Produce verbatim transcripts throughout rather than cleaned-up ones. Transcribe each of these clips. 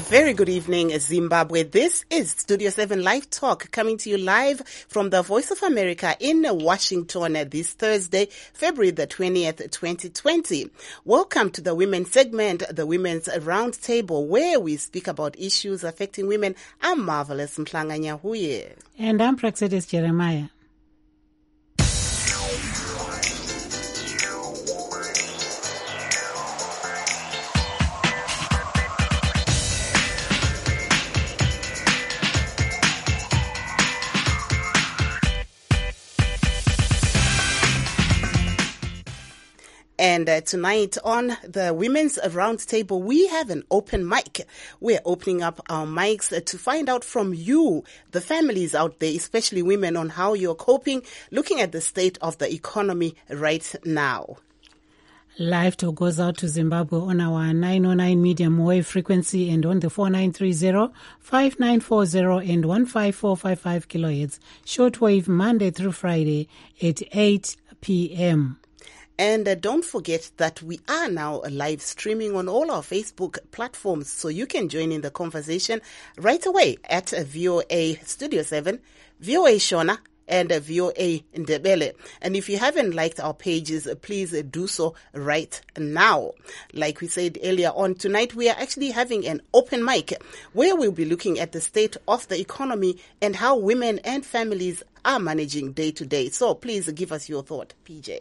Very good evening, Zimbabwe. This is Studio seven Live Talk, coming to you live from the Voice of America in Washington this Thursday, February the twentieth, twenty twenty. Welcome to the Women's segment, the Women's Roundtable, where we speak about issues affecting women. I'm Marvelous Mhlanga Nyahuye. And I'm Praxedis Jeremiah. And uh, tonight on the Women's Roundtable, we have an open mic. We're opening up our mics uh, to find out from you, the families out there, especially women, on how you're coping, looking at the state of the economy right now. Live talk goes out to Zimbabwe on our nine oh nine medium wave frequency and on the four nine three zero, five nine four zero and one five four five five kilohertz. Shortwave Monday through Friday at eight p.m. And uh, don't forget that we are now live streaming on all our Facebook platforms, so you can join in the conversation right away at uh, V O A Studio seven, V O A Shona, and uh, V O A Ndebele. And if you haven't liked our pages, uh, please uh, do so right now. Like we said earlier on, tonight we are actually having an open mic where we'll be looking at the state of the economy and how women and families are managing day to day. So please give us your thought, P J.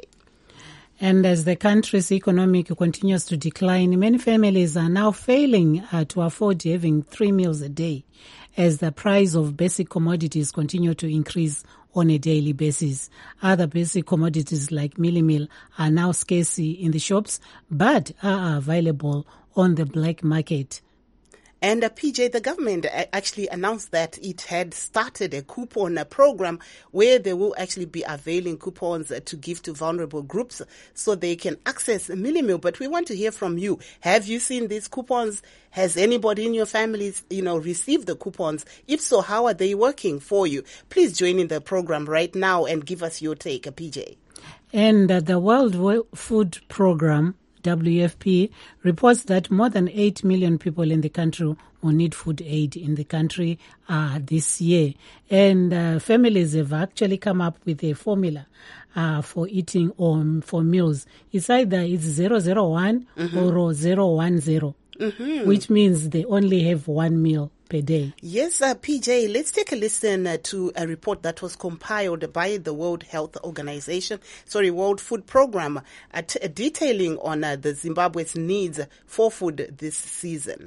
And as the country's economy continues to decline, many families are now failing uh, to afford having three meals a day as the price of basic commodities continue to increase on a daily basis. Other basic commodities like mealie meal are now scarce in the shops, but are available on the black market. And uh, P J, the government actually announced that it had started a coupon a program where they will actually be availing coupons uh, to give to vulnerable groups so they can access a mealie meal. But we want to hear from you. Have you seen these coupons? Has anybody in your families, you know, received the coupons? If so, how are they working for you? Please join in the program right now and give us your take, uh, P J. And uh, the World Food Program, W F P, reports that more than eight million people in the country will need food aid in the country uh, this year. And uh, families have actually come up with a formula uh, for eating or for meals. It's either it's zero zero one mm-hmm. or zero one zero, mm-hmm. which means they only have one meal per day. Yes, uh, P J, let's take a listen uh, to a report that was compiled by the World Health Organization, sorry, World Food Program, uh, t- uh, detailing on uh, the Zimbabwe's needs for food this season.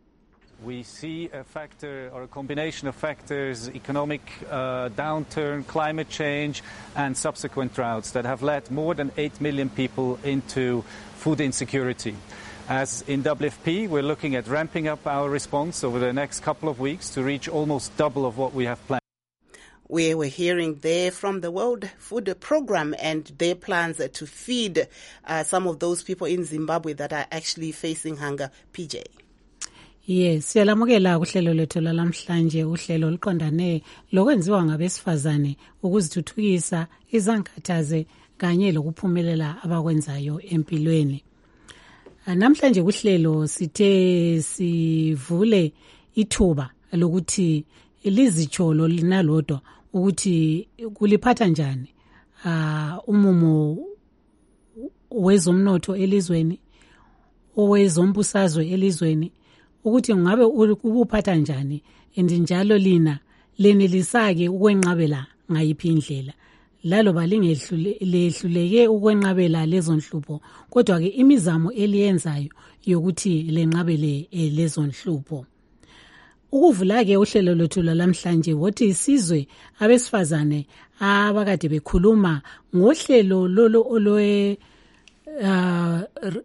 We see a factor or a combination of factors, economic uh, downturn, climate change, and subsequent droughts that have led more than eight million people into food insecurity. As in W F P, we're looking at ramping up our response over the next couple of weeks to reach almost double of what we have planned. We were hearing there from the World Food Program and their plans to feed uh, some of those people in Zimbabwe that are actually facing hunger. P J. Yes, siyalamukela uhlelo lethu lalamhlanje, uhlelo liqondane lokwenziwa ngabesifazane ukuzithuthukisa, izankathaze kanye lokuphumelela abakwenzayo empilweni. Namhlanje kuhlelo sithe sivule ithuba lokuthi lizitsholo linalodwa ukuthi kuliphatha njani uh, umumo wezomnotho elizweni, owezombusazwe elizweni, ukuthi ngabe ukuphatha njani njalo lina lenelisake ukwenqabela ngayiphi indlela. Lalo balingehluleke ukwenqabela lezo nhlupho, kodwa ke imizamo eliyenzayo yokuthi lenqabele lezo nhlupho. Ukuvula ke uhlelo lwethu lamhlanje wothi isizwe abesifazane abakade bekhuluma ngohlelo lolo olwe uh,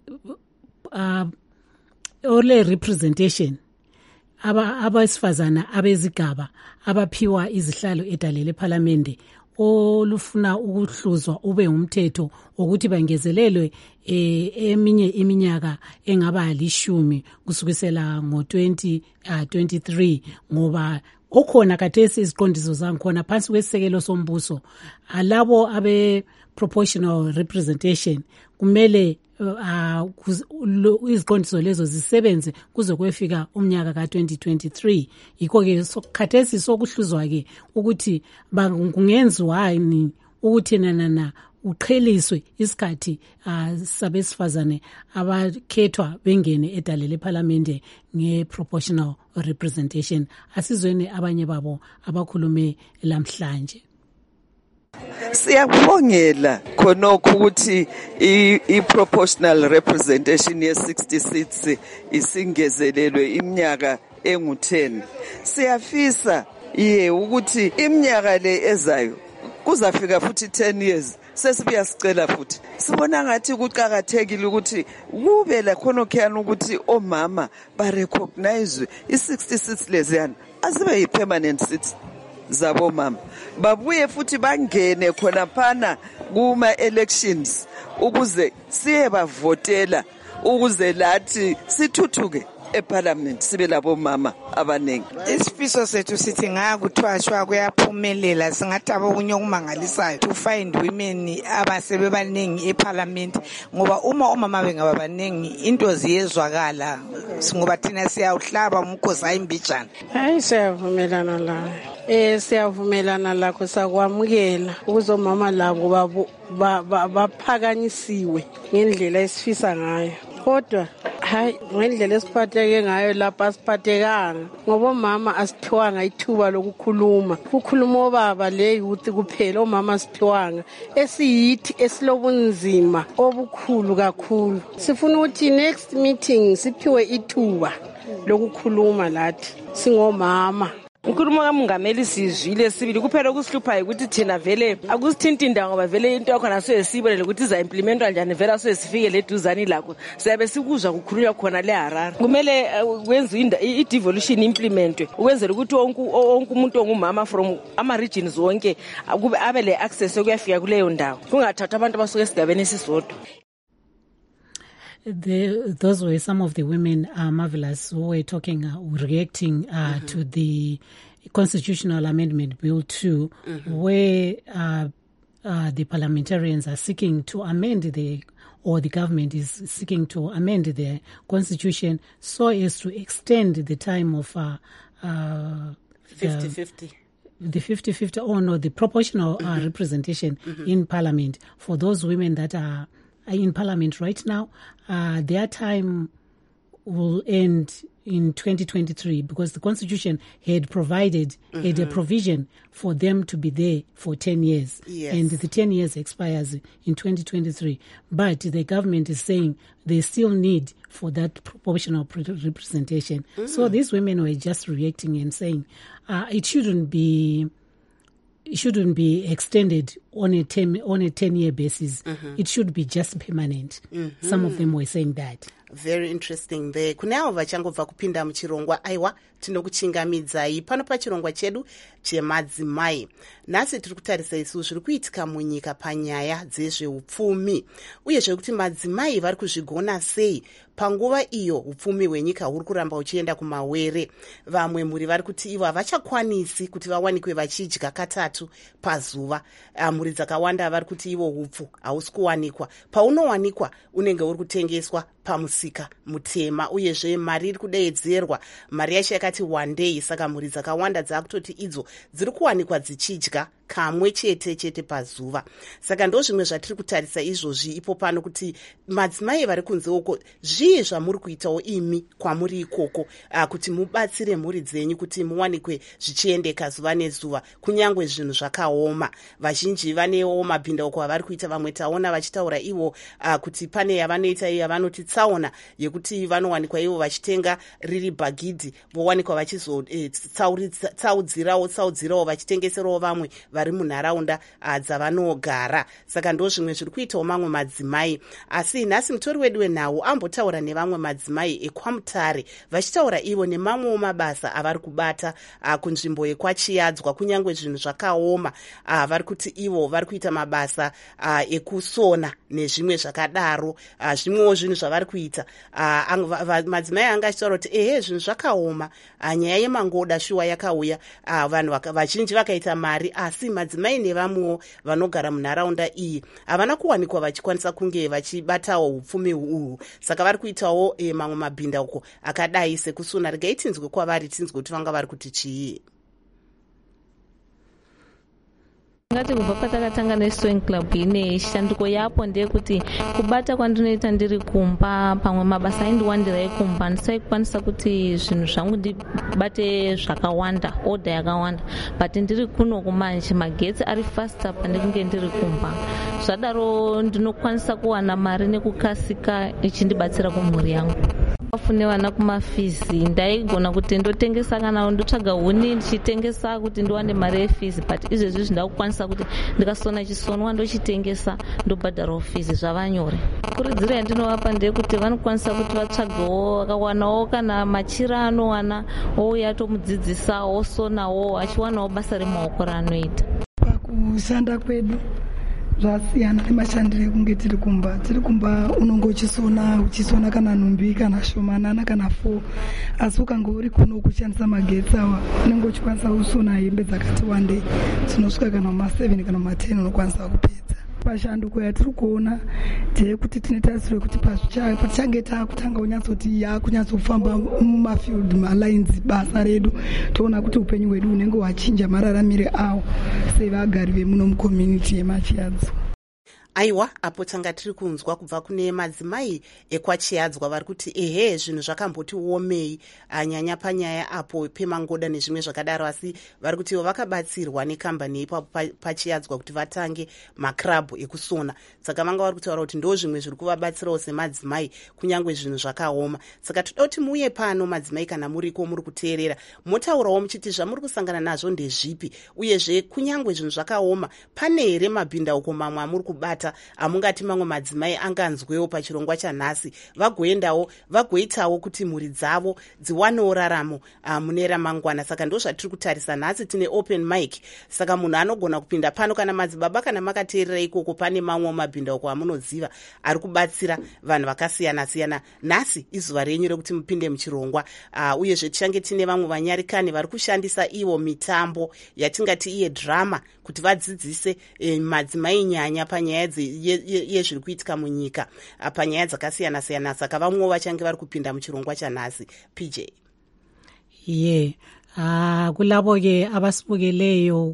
uh, ole representation aba abesifazana abezigaba abaphiwa izihlalo edalele parliament olufuna ukuhluzwa ube umthetho ukuthi bangezelelwe eminye iminyaka engaba lishumi kusukisela ngo twenty twenty-three ngoba okhona kathesi iziqondiso zangikhona phansi kwesisekelo sombuso alabo abe proportional representation kumele uh, iziqondiso lezo zisebenze kuze kwefika umnyaka ka twenty twenty-three. Yikho ke khathesi sokuhluzwa ke ukuthi kungenziwani ukuthi nana uqheliswe isikhathi uh, sabesifazane abakhethwa bengene edale leParliament nge-proportional representation. Asizweni abanye babo abakhulume lamhlanje. Siyabongela khonokho ukuthi i-proportional representation ye sixty seats isingezelelwe iminyaka engu ten. Siyafisa ye ukuthi iminyaka le ezayo kuzafika futhi ten years sesibuya sicela futhi. Sibona ngathi kuqhakathekile ukuthi kube la khonokho ukuthi omama ba recognize i-sixty seats leziyana asibe yi-permanent seats zabo mama, babuye futhi bangene khona phana kuma elections ukuze siye bavotela ukuze lathi sithuthuke eParliament sibe labo mama abanengi. Isifiso sethu sithi ngakuthwashwa kuyaphumelela, singathi abokunye okumangalisayo to find women abasebe baningi eParliament, ngoba uma omama bengaba baningi into ziyezwakala, ngoba thina siyawuhlaba umkhosi ayimbijana. Hayi siyavumelana la. Eh siyavumelana lakho sakwamukela ukuze omama labo baphakanyisiwe ngendlela esifisa ngayo. Kodwa hayi ngendlela esiphatheke ngayo lapha asiphathekanga, ngoba mama asiphiwanga ithuba lokukhuluma. Ukukhuluma obaba le youth kuphela, omama asiphiwanga esiyithi esilobunzima obukhulu kakhulu. Sifuna ukuthi next meeting siphiwe ithuba lokukhuluma lathi singomama. Ukhuluma kaMongameli sizwile sibili kuphela ukusihluphayo ukuthi thina vele akusithinta indawo ngoba vele into yakho naso esibonele ukuthi iza implementwa kanjani, vele aso esifike le duzani lakho siyabe sikuzwa kukhulunywa khona le Harare. Kumele kwenziwe i-devolution implementwe ukwenzela ukuthi wonke wonke umuntu ongumama from ama regions wonke kube abe le access ukuyafika kuleyo ndawo, kungathathwa abantu abasuka esigabeni esisodwa. The, those were some of the women, uh, Marvelous, who were talking, uh, reacting uh, mm-hmm. to the Constitutional Amendment Bill two, mm-hmm. where uh, uh, the parliamentarians are seeking to amend the, or the government is seeking to amend the Constitution so as to extend the time of uh, uh, fifty-fifty. The fifty-fifty, or no, the proportional uh, mm-hmm. representation mm-hmm. in Parliament for those women that are in Parliament right now. Uh, their time will end in twenty twenty-three because the Constitution had provided mm-hmm. had a provision for them to be there for ten years. Yes. And the ten years expires in twenty twenty-three. But the government is saying they still need for that proportional representation. Mm-hmm. So these women were just reacting and saying uh, it shouldn't be It shouldn't be extended on a ten on a ten year basis. Mm-hmm. It should be just permanent. Mm-hmm. Some of them were saying that. Very interesting there. Kunao vachangobva kupinda muchirongwa aiwa tinokuchingamidzai pano pachirongwa chedu chemadzimai. Nhasi tiri kutarisa isu zviri kuitika munyika panyaya dzezveupfumi uye zvekuti madzimai vari kuzvigona sei panguva iyo upfumi hwenyika huri kuramba uchienda kumawere. Vamwe muri vari kuti ivo havachakwanisi kuti vawanikwe vachidya katatu pazuva. Mhuri dzakawanda vari kuti ivo upfu hausi kuwanikwa, paunowanikwa unenge uri kutengeswa pamusika mutema, uyezve mari iri kudeedzerwa, mari yacho yakati one day. Saka mhuri dzakawanda dzakutoti idzo dziri kuwanikwa dzichidya kamwe chete chete pazuva. Saka ndo zvimwe zvatiri kutarisa izvozvi ipo pano kuti madzimai vari kunze uko zvii zvamuri kuitawo imi kwamuri ikoko uh, kuti mubatsire mhuri dzenyu kuti muwanikwe zvichiendeka zuva nezuva kunyangwe zvinhu zvakaoma. Vazhinji vanewo mabhindauko avari kuita, vamwe taona vachitaura ivo uh, kuti pane yavanoita iyo yavanoti tsaona yekuti vanowanikwa ivo vachitenga riri bhagidhi vowanikwa vachizotaudzirawo tsaudzirawo vachitengeserawo vamwe vari munharaunda uh, dzavanogara. Saka ndo zvimwe zviri kuitawo mamwe madzimai. Asi nhasi mutori wedu wenhau ambotaura nevamwe madzimai ekwamutare vachitaura ivo nemamwewo mabasa avari kubata uh, kunzvimbo yekwachiyadzwa kunyangwe zvinhu zvakaoma. Uh, vari kuti ivo vari kuita mabasa uh, ekusona nezvimwe zvakadaro. Uh, zvimwewo zvinhu zvavari kuita uh, ang- madzimai anga achitaura kuti ehe zvinhu zvakaoma, uh, nyaya yemangoda shuwa yakauya, uh, vanhu vazhinji vakaita mari asi kuti madzimai nevamwewo vanogara munharaunda iyi havana kuwanikwa vachikwanisa kunge vachibatawo upfumi uhwu, saka vari kuitawo e, mamwe mabhindauko akadai sekusuna. Regai tinzwe kwavari, tinzwe kuti vanga vari kuti chii. ngati kubva patakatanga nesewing club ine shanduko yapo ndeyekuti kubata kwandinoita ndiri kumba, pamwe mabasa aindiwandira ekumba, ndisaikwanisa kuti zvinhu zvangu ndibate zvakawanda, order yakawanda, but ndiri kuno kumanje magetsi ari faster pandikunge ndiri kumba, zvadaro ndinokwanisa kuwana mari nekukasika ichindibatsira kumhuri yangu. Wafune vana kumafizi ndaigona kuti ndotengesa kana ndotsvaga huni ndichitengesa kuti ndiwane mari yefizi, but izvezvi zvindakukwanisa kuti ndikasona chisonwa ndochitengesa ndobhadharawo fizi, zvava nyore. Kuridzira yandinovapa ndeyekuti vanokwanisa kuti vatsvagawo vakawanawo kana machira anowana ouya tomudzidzisa osonawo achiwanawo basa remaoko raanoita. Pakushanda kwedu zvasiyana nemashandiro ekunge tiri kumba. Tiri kumba unonge uchisona uchisona kana nhumbi kana shomanana kana fo, asi ukange uri kuno kushandisa magetsi awa unenge uchikwanisa kusona hembe dzakati wandei dzinosvika kana ma seven kana ma ten unokwanisa kupedza. Pashanduko yatiri kuona ndeyekuti tine tarisiro yekuti patichange takutanga kunyatsoti yakunyatsofamba mumafield malines basa redu, toona kuti upenyu hwedu hunenge hwachinja mararamire awo sevagari vemuno mucommunity yemachiadzo. Aiwa, apo tanga tiri kunzwa kubva kune madzimai ekwachiyadzwa vari kuti ehe zvinhu zvakamboti omei anyanya panyaya apo pemangoda nezvimwe zvakadaro, asi vari kuti vakabatsirwa nekambani ipapo pachiyadzwa kuti vatange makrabhu ekusona, saka vanga vari kutaura kuti ndo zvimwe zviri kuvabatsirawo semadzimai kunyange zvinhu zvakaoma. Saka toda kuti muuye pano madzimai kana muriko muri kuteerera motaurawo muchiti zvamuri kusangana nazvo ndezvipi, uyezve kunyange zvinhu zvakaoma pane here mabhindauko mamwe amuri kubata amungati mamwe madzimai anganzwewo pachirongwa chanhasi vagoendawo vagoitawo kuti mhuri dzavo dziwanewo raramo uh, mune ramangwana. Saka ndo zvatiri kutarisa nhasi, tine open mic, saka munhu anogona kupinda pano kana madzibaba kana makateerera ikoko pane mamwe mabhindauko amunoziva ari kubatsira vanhu vakasiyana siyana. Nhasi izuva renyu rekuti mupinde muchirongwa, uh, uyezve tichange tine vamwe vanyarikani vari kushandisa ivo mitambo yatingati iye drama kuti vadzidzise eh, madzimai nyanya panyaya yezviri kuitika munyika panyaya dzakasiyana siyana. Saka vamwewo vachange vari kupinda muchirongwa chanhasi. P J ye ah kulabo ke abasibukeleyo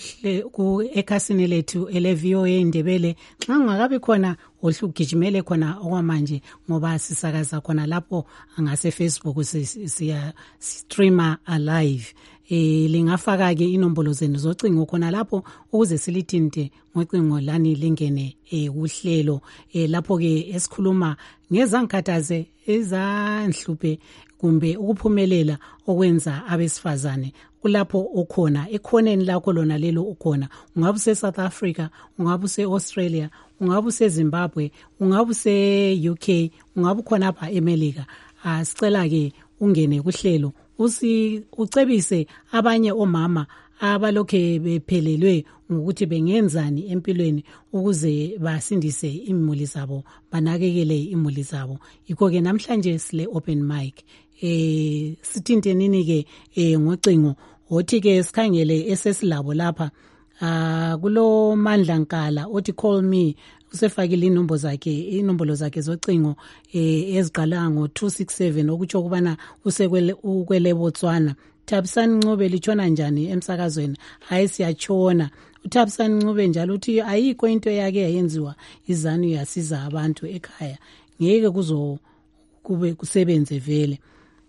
ku ekhasini lethu ele V O A Ndebele, xa ngakabi khona ohlugijimele khona okwamanje ngoba sisakaza khona lapho ngase Facebook siya streamer alive. Eh lingafaka ke inombolo zenu zocingo khona lapho ukuze silithinte ngocingo lani lingene eh uhlelo eh lapho ke esikhuluma ngezangikhathaze ezanhluphe kumbe ukuphumelela okwenza abesifazane kulapho okhona ekhoneni lakho lona lelo ukhona, ungabe use South Africa, ungabe use Australia, ungabe use Zimbabwe, ungabe use U K, ungabe khona apha eMelika. Asicela ke ungene kuhlelo usi ucebise abanye omama abalokhe bephelelwe ngokuthi bengenzani empilweni ukuze basindise imuli zabo, banakekele imuli zabo. Yikho ke namhlanje sile open mic eh sithinte nini ke eh ngocingo othi ke sikhangele esesilabo lapha ah kulo Mandla Nkala othi call me, usefakile inombolo zakhe inombolo zakhe zocingo eh eziqala ngo two six seven okutsho kubana usekwele ukwele Botswana. Thabisani Ncube litshona njani emsakazweni? Hayi siyatshona. uThabisani Ncube njalo uthi ayikho into yake yayenziwa izanu yasiza abantu ekhaya, ngeke kuzo kube kusebenze vele.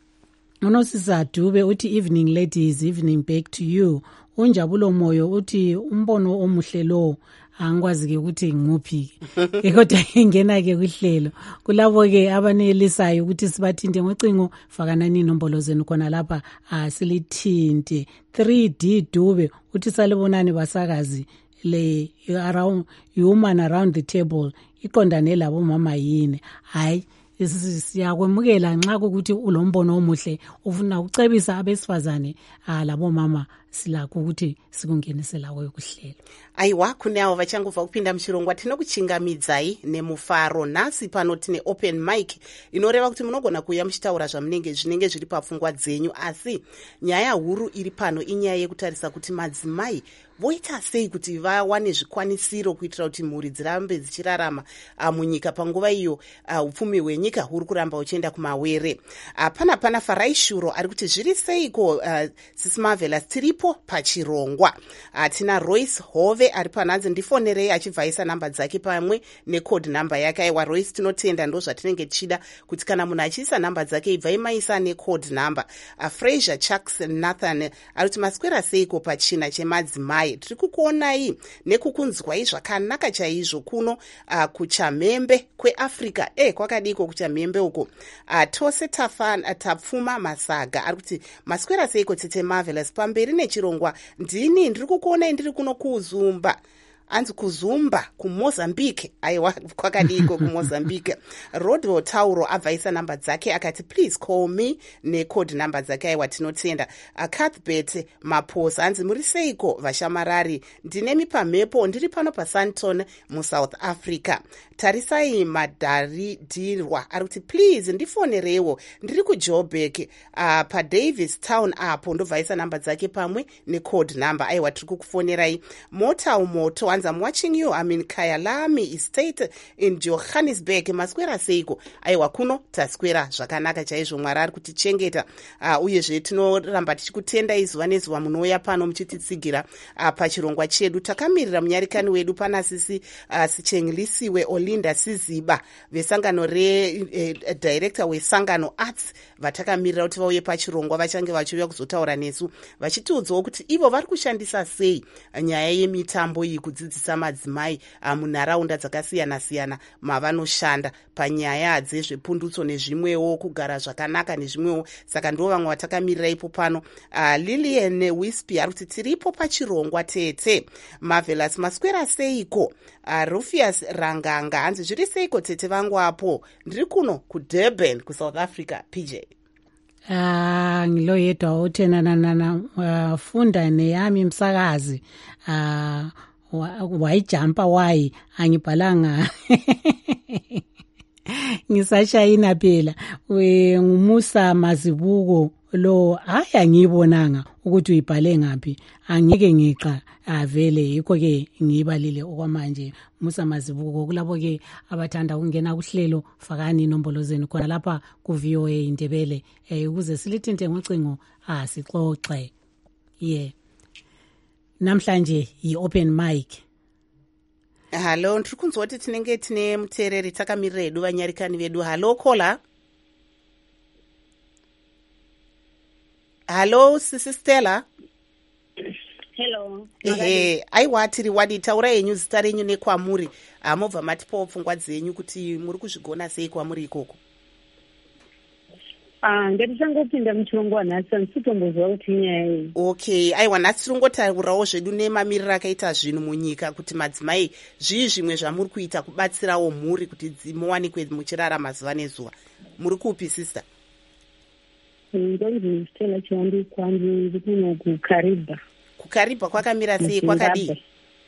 Unosisa Dube uthi evening ladies, evening back to you. Unjabulo Moyo uthi umbono omuhle lo, angikwazi ke ukuthi nguphi kodwa ingena ke kuhlelo kulabo ke abanelisayo ukuthi sibathinte ngocingo, fakanani inombolo zenu khona lapha asilithinte. three D Dube uthi salibonani basakazi le around human around the table iqondane labo mama yini. Hayi siyakwemukela nxa ukuthi ulombono omuhle ufuna ucebisa abesifazane labo mama silakho ukuthi sikungenisela kwayo kuhlelo. Aiwa, kunawo vachangobva kupinda muchirongwa tinokuchingamidzai nemufaro. Nhasi pano tine open mic inoreva kuti munogona kuuya muchitaura zvamunenge zvinenge zviri papfungwa dzenyu, asi nyaya huru iri pano inyaya yekutarisa kuti madzimai voita sei kuti vawane zvikwanisiro kuitira kuti mhuri dzirambe dzichirarama uh, munyika panguva iyo uh, upfumi hwenyika huri kuramba uchienda kumawere. uh, pana pana Farai Shuro ari kuti zviri seiko uh, sisi Marvelous tiripo pachirongwa. uh, tina Royce Hove ari panhanzi ndifonerei achibva aisa namba dzake pamwe necode namba yake. Aiwa Royce, tinotenda ndo zvatinenge tichida kuti kana munhu achiisa namba dzake ibva imaisa necode namba. uh, Fraser Chucks Nathan ari kuti maswera seiko pachina chemadzimai, tiri kukuonai nekukunzwai zvakanaka chaizvo kuno uh, kuchamhembe kweAfrica. e kwakadiko kuchamhembe uko. uh, tose tafan, uh, tapfuma Masaga ari kuti maswera seiko tete Marvelous pamberi nechirongwa. ndini ndiri kukuonai ndiri kuno kuzumba anzi kuzumba kumozambique. aiwa kwakadiko kumozambique. Rodwo Tauro abvaisa namba dzake akati please call me necode namba dzake. aiwa tinotenda. uh, Cuthbert Maposa anzi muri seiko vashamarari, ndinemi pamhepo ndiri pano paSandton muSouth Africa. Tarisai Madharidirwa ari kuti please ndifonerewo ndiri kuJoburg uh, paDavis Town apo, ndobvaisa namba dzake pamwe necode namba. aiwa tiri kukufonerai. Mota umoto anzi I'm watching you, I'm in Kyalami Estate in Johannesburg. maswera seiko? aiwa kuno taswera zvakanaka chaizvo, Mwari ari kutichengeta. uh, uyezve tinoramba tichikutenda izuva nezuva munouya pano muchititsigira uh, pachirongwa chedu. Takamirira munyarikani wedu pana sisi uh, Sichenglisiwe Olinda Siziba vesangano re uh, director wesangano arts vatakamirira kuti vauye pachirongwa vachange vachiuya kuzotaura nesu vachitiudzawo kuti ivo vari kushandisa sei nyaya yemitambo iyi kudzidzisa madzimai uh, munharaunda dzakasiyana siyana mavanoshanda panyaya dzezvepundutso nezvimwewo, kugara zvakanaka nezvimwewo. Saka ndo vamwe vatakamirira ipo pano. uh, Lilian Wispy ari kuti tiripo pachirongwa tete. Marvelous maswera seiko? uh, Rufius Ranganga hanzi zviri seiko tete vangu apo, ndiri kuno kuDurban kuSouth Africa. P J Ah, ngilo yedwa othenana uh, funda neyami msakazi uh, wayijampa wayi angibhalanga ngisashayina phela. Ngumusa Mazibuko lo hayi angiyibonanga ukuthi uyibhale ngaphi, angeke ngiqa avele. yikho ke ngibalile okwamanje Musa Mazibuko. kulabo ke abathanda ukungena kuhlelo, fakani inombolo zenu khona lapha ku V O A Indebele eh ukuze silithinte ngocingo ah sixoxe. yeah namhlanje yi open mic. Hello, ndiri kunzwa kuti tinenge tine muteereri takamirira edu vanyarikani vedu. Hello kola. Hello sisi Stella. Hello. Ehe, aiwa tiri wadi taura yenyu zita renyu nekwamuri. Amobva matipawo pfungwa dzenyu kuti muri kuzvigona sei kwamuri ikoko. Ah, ndatisangopinda muchirongwa wanhasi ndisitombozwa kuti nyaya iyi. Okay, aiwa nhasi tirongotaurawo zvedu nemamiriro akaita zvinhu munyika kuti madzimai zvii zvimwe zvamuri kuita kubatsirawo mhuri kuti muwanikwe muchirarama zuva nezuva. Muri kupi sister? Ndonzi Stella Chiwandi kwanzi ndiri kuno kuKariba. Kukariba kwakamira sei, kwakadii?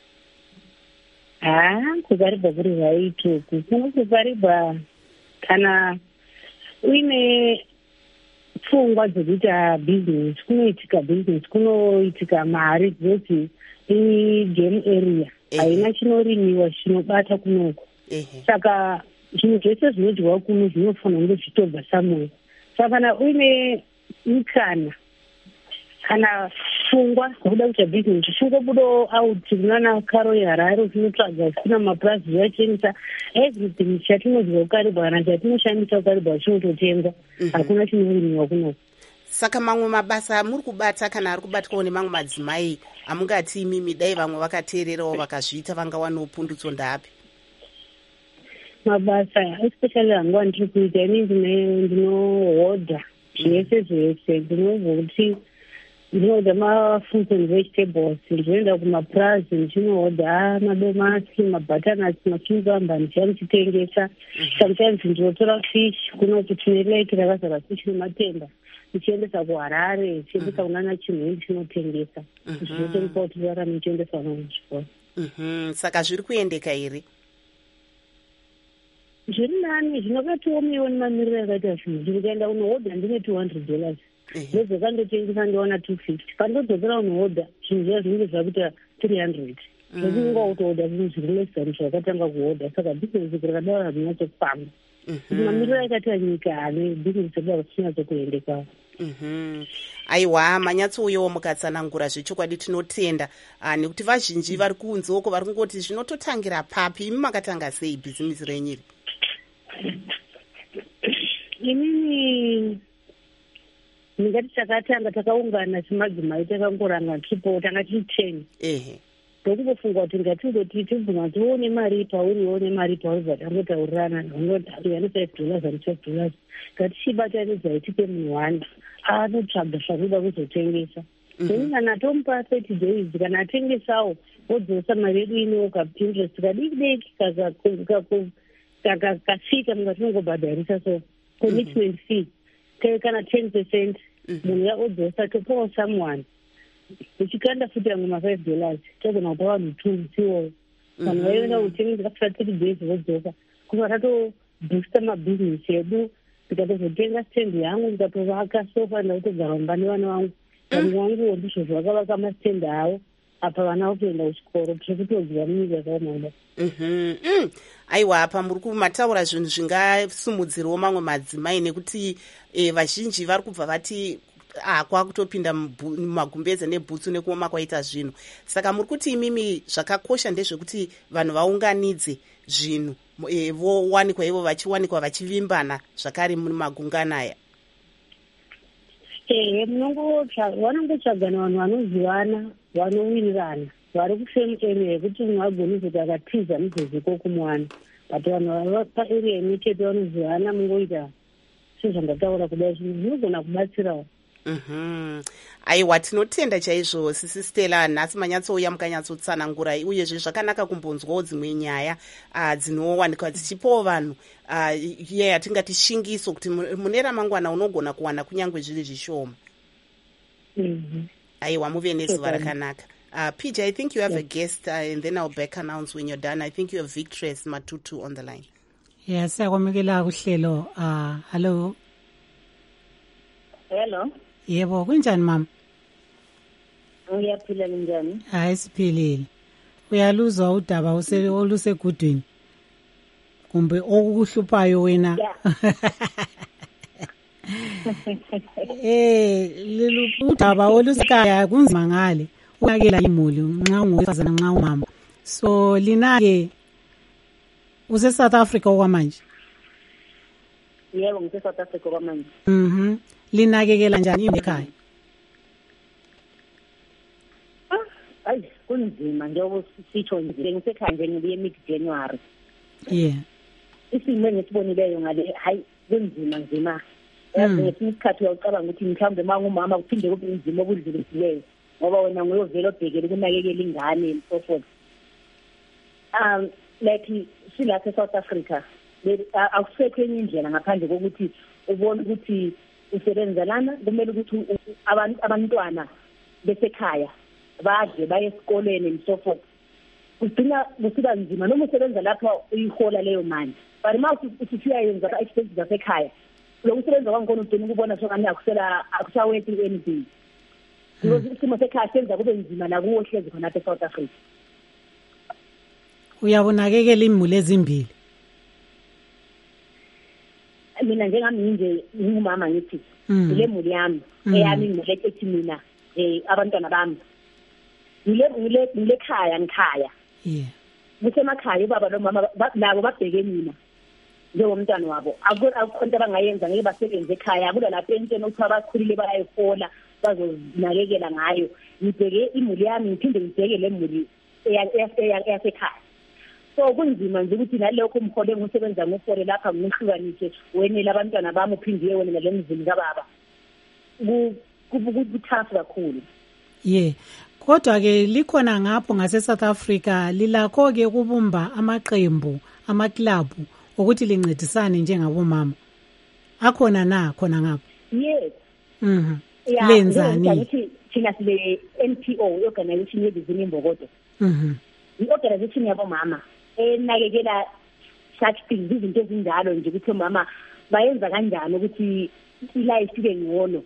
Ah, kukariba kuri zvaito. Kuno kukariba kana uine pfungwa dzekuita business, kunoitika business, kunoitika mari dzoti igame area haina chinorimiwa chinobata kunoko. Saka zvinhu zvese zvinodyiwa kuno zvinofanira kunge zvichitobva somewhere. Saka kana uine mukana kana pfungwa dzekuda kuita business, chingobudawo out kunana Karo yaRare uchinotsvaga kuna mapurazi yachenisa everything chatinodyiwa kuKariba kana chatinoshandisa kuKariba chinototengwa. Hakuna chinorimiwa kunoko. Saka mamwe mabasa muri kubata kana ari kubatwawo nemamwe madzimai amungati imimi dai vamwe vakateererawo vakazviita vangawanawo pundutso ndapi? Mabasa especially anguva ndiri kuita ini ndinohodha zvese zvese, ndinobva kuti ndinohodha mafruits and vegetables, ndinoenda kumapurazi ndichinohodha madomasi, mabhatanati, macucumber ndichiya ndichitengesa. Sometimes ndinotora fish kunoti tine lake rakazara fish nematemba ndichiendesa kuHarare, ndichiendesa kunana Chinhwe ndichinotengesa. Zvinotengeswa kuti rarame ndichiendesa kunazvikoro. Saka zviri kuendeka here? Zviri nani, zvinokatiwo miwo nemamiriro akaita zvinhu. Ndikaenda kunohodha ndine two hundred dollars. lezo kandotengesa ndiona two fifty kandodzokera unohodha zvinhu zviya zvinenge zvakuita three hundred zvekunga utohodha zvinhu zviri less than zvakatanga kuhodha saka bhizinesi kurakadaro hazvina chokufamba kuti mamiriro akati nyika ane bhizinesi akudaro zvisina chokuendekawo. Aiwa, manyatsouyawo mukatsanangura zvechokwadi tinotenda nekuti vazhinji vari kunzoko vari kungoti zvinototangira papi, imi makatanga sei bhizinesi renyu iri? Inini ndingati takatanga takaungana semadzimai takangoranga tripo tanga tiri ten. Ehe. Ndokutofunga kuti ngatingoti tibvuma tione mari pauri one mari pauri vatangotaurirana ngoti ane five dollars and twelve dollars ngatichibatanidzai tipe munhu one anotsvaga zvakuda kuzotengesa. Then kana tomupa thirty days kana atengesawo odzosa mari yedu ino kapinterest kadiki diki kakasvika munga tinongobhadharisa so commitment fee kana ten percent munhu yaodzosa topawo someone uchikanda futi yangu ma-five dollars togona kupa vanhu two siwo vanhu vaienda kutengesa kasvika thirty days vodzoka kuva tatobhusta mabhizinesi edu tikatozotenga stendi yangu ndikatovaka sofa ndakutogara mumba nevana vangu vanhu vanguwo ndizvo zvakavaka mastendi avo apa vana vakuenda kuchikoro tirikutodziva munyika yakaomaida. Aiwa, apa muri kumataura zvinhu zvingasimudzirawo mamwe madzimai nekuti vazhinji vari kubva vati ah kwakutopinda mumagumbeze nebhutsu nekuoma kwaita zvinhu. Saka muri kuti imimi zvakakosha ndezvekuti vanhu vaunganidze zvinhu vowanikwa ivo vachiwanikwa vachivimbana zvakare mumagungano aya. Eh, vanongotsvagana vanhu vanozivana vanowirirana vari kufemu area yekuti munhu agoni kuti akatiza muzoziko kumwana but vanhu paarea imwe chete vanozivana mungoita sezvandataura kudai zvinhu zvinogona kubatsirawo. Aiwa, tinotenda chaizvo sisi Stella, nhasi manyatsouya mukanyatsotsanangura uyezve zvakanaka kumbonzwawo dzimwe nyaya dzinowanikwa dzichipawo vanhu iye yatingati shingiso kuti mune ramangwana unogona kuwana kunyange zviri zvishoma. Aiwa, muve nezuva rakanaka. Uh, P J, I think you have yes. a guest, uh, and then I'll back announce when you're done. I think you have Victress Matutu on the line. Yes, akwamukela kuhlelo. Uh, hello. Hello. Yebo, kunjani mama? Uyaphila njani? Hayi siphilile. Uyaluzwa udaba olusegudwini. Kumbe okukuhluphayo wena? Eh, lelu udaba olusikaya kunzima ngale. Unakela imuli nxa ungowesifazana nxa umama. So linake use South Africa okwamanje? Yebo, ngise South Africa okwamanje. Mhm. Linakekela njani ekhaya? Ah, ayi kunzima njengoba sitho nje ngisekhaya nje ngibuye mid January. Yeah. Isimo ngisibonileyo ngale hayi kunzima nzima. Yazi ngesinye isikhathi uyacabanga ukuthi mhlawumbe mangumama kuphinde kube inzima okudlulisileyo ngoba wena nguyovela obhekele kunakekela ingane and so forth. Um like silapha eSouth Africa akusekho enye indlela ngaphandle kokuthi ubone ukuthi usebenzelana kumele ukuthi abantwana besekhaya badle baye esikoleni and so forth. Kugcina kusiba nzima noma usebenza lapha uyihola leyo mali but uma usifika yenza expenses zasekhaya lo kusebenza kwangona ugcina ukubona sokani akusela akusawethi anything. Because isimo sekhaya senza kube nzima nakuwo hlezi khona lapha eSouth Africa. Uyabonakekela imuli ezimbili. Mina njengami nje ngumama ngithi ile muli yami eyami ngileke ethi mina eh abantwana bami ile ile ile khaya ngikhaya. Yeah. Kusemakhaya ubaba nomama nabo babheke mina njengomntwana wabo akukhonto abangayenza ngeke basebenze ekhaya akula lapho entweni ukuthi abakhulile bayayihola bazozinakekela ngayo. Ngibheke imuli yami ngiphinde ngibheke le muli eyasekhaya. So kunzima nje ukuthi nalokho umhole ngosebenza ngofole lapha ngihlukanise wena labantwana bami uphindiwe wena lemzini kababa kubuthafu kakhulu. Yeah. Kodwa ke likhona ngapho ngase South Africa lilakho ke kubumba amaqembu amaklabu ukuthi lincedisane njengabomama. Akhona na khona ngapho? Yes. Mhm. Lenzani? Ukuthi thina sile N P O organization yebizini imbokodo. Mhm. I-organization yabomama enakekela such things izinto ezinjalo nje ukuthi mama bayenza kanjani ukuthi ilife ibe ngcono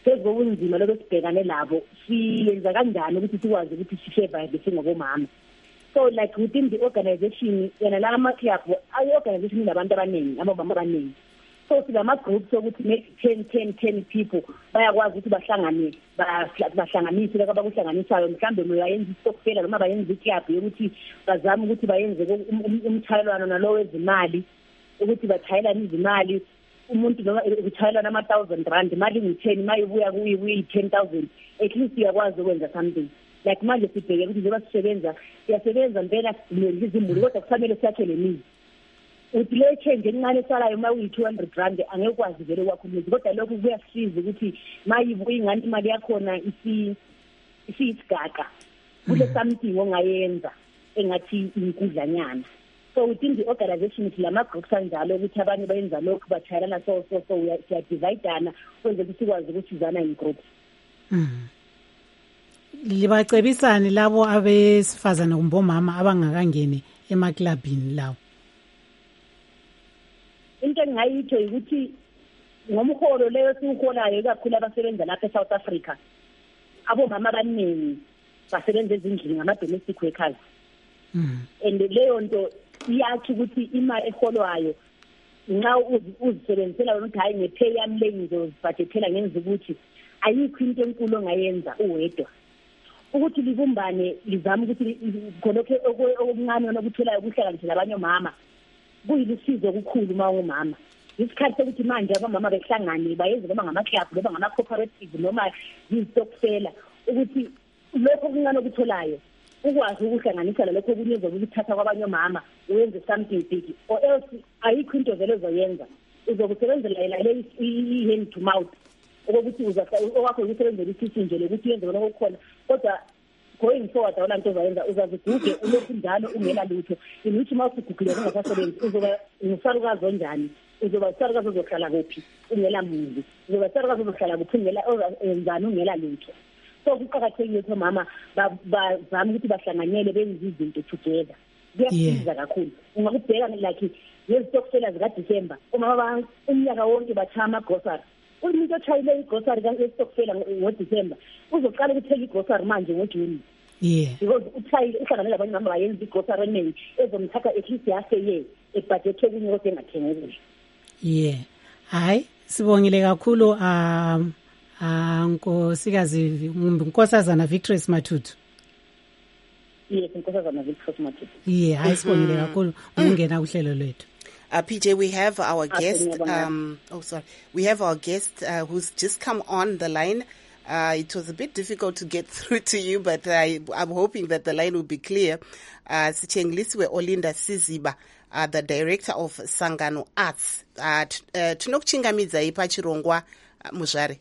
phezu kobunzima lokho sibhekane labo siyenza kanjani ukuthi sikwazi ukuthi sisurvive singobomama. So like within the organization yena la ama-club ayi-organization inabantu abaningi abomama abaningi, so silama groups sokuthi make ten ten ten people bayakwazi ukuthi bahlangane bahlanganise lokho abakuhlanganisayo, mhlawumbe bayenza isitokfela noma bayenza iclub yokuthi bazame ukuthi bayenze umthayelwano nalowo wezimali, ukuthi bathayelane izimali, umuntu noma ukuthayelana ama thousand rand imali ngu-ten mayibuya kuyi ten thousand, at least uyakwazi ukwenza something. Like manje sibheke ukuthi njengoba sisebenza siyasebenza mpela izimuli kodwa kufanele siyakhe le mizi. Uthi le change encane esalayo uma uyi-two hundred rand angeke ukwazi vele kwakho umuzi, kodwa lokhu kuyasiza ukuthi mayibuya ingane imali yakhona isiyisigaka kule something ongayenza engathi inkudlanyana. So within the organization silama groups anjalo ukuthi abanye bayenza lokhu bathayelana, so so so siyadividana kwenze ukuthi sikwazi ukuthi sizana in groups. Libacebisani labo abesifazana kumbomama abangakangeni emaklabini lawo? Into engayitho ukuthi ngomholo leyo siuholayo kakhulu abasebenza lapha eSouth Africa, abomama abaningi basebenza ezindlini ngama-domestic workers. And leyo nto iyathi ukuthi imali eholwayo nxa uzisebenzisela wena ukuthi hayi ngepay yami le ngizobhajethela ngenza ukuthi ayikho into enkulu ongayenza uwedwa, ukuthi libumbane lizama ukuthi khonokho okuncane nokutholayo ukuhlanganisa labanye omama kuyilisizo okukhulu uma ungumama. Isikhathi sokuthi manje abamama behlangane bayenze noma ngama-club noma ngama-cooperative noma yizitokfela, ukuthi lokho okuncane okutholayo ukwazi ukuhlanganisa lokho okunyenza ukuthatha kwabanye omama uyenze something big, or else ayikho into vele ozoyenza, uzokusebenzela le i-hand to mouth ukuthi owakho ukusebenzela isisi nje lokuthi uyenze lokho okukhona, kodwa going forward awula nto ozayenza uzaziguge ulokhu njalo ungela lutho. Imithi uma usigugile ungasasebenzi uzoba ngusalukazi onjani, uzoba usalukazi ozohlala kuphi ungela muzi, uzoba usalukazi ozohlala kuphi ungela enzani ungela lutho. So kuqakathekile ukuthi mama bazame ukuthi bahlanganyele benze izinto together. Kuyasiza kakhulu. Ungakubheka like yezitokfela zika December umama umnyaka wonke bathama ama-grocery. Umuntu otshayile i-grocery yesitokfela ngo-December uzoqala ukuthenga i-grocery manje ngoJune. Yeah. Because utshayile uhlanganele abanye mama bayenza i-grocery eningi ezomthatha at least yase ye ebudget okunye kodwa engathengeki. Yeah. Hayi sibongile kakhulu um Ah nkosikazi Nkosazana Victorious Matutu. Yes, Nkosazana Victorious Matutu. Yeah, ayisibongile kakhulu ungena uhlelo lwethu. Uh, P J, we have our guest. Um, oh, sorry. We have our guest uh, who's just come on the line. Uh, it was a bit difficult to get through to you, but I, I'm hoping that the line will be clear. Uh, Sichenglisiwe Olinda Siziba, uh, the director of Sangano Arts. Uh, Tinokuchingamidza ipa chirongwa Muzvare.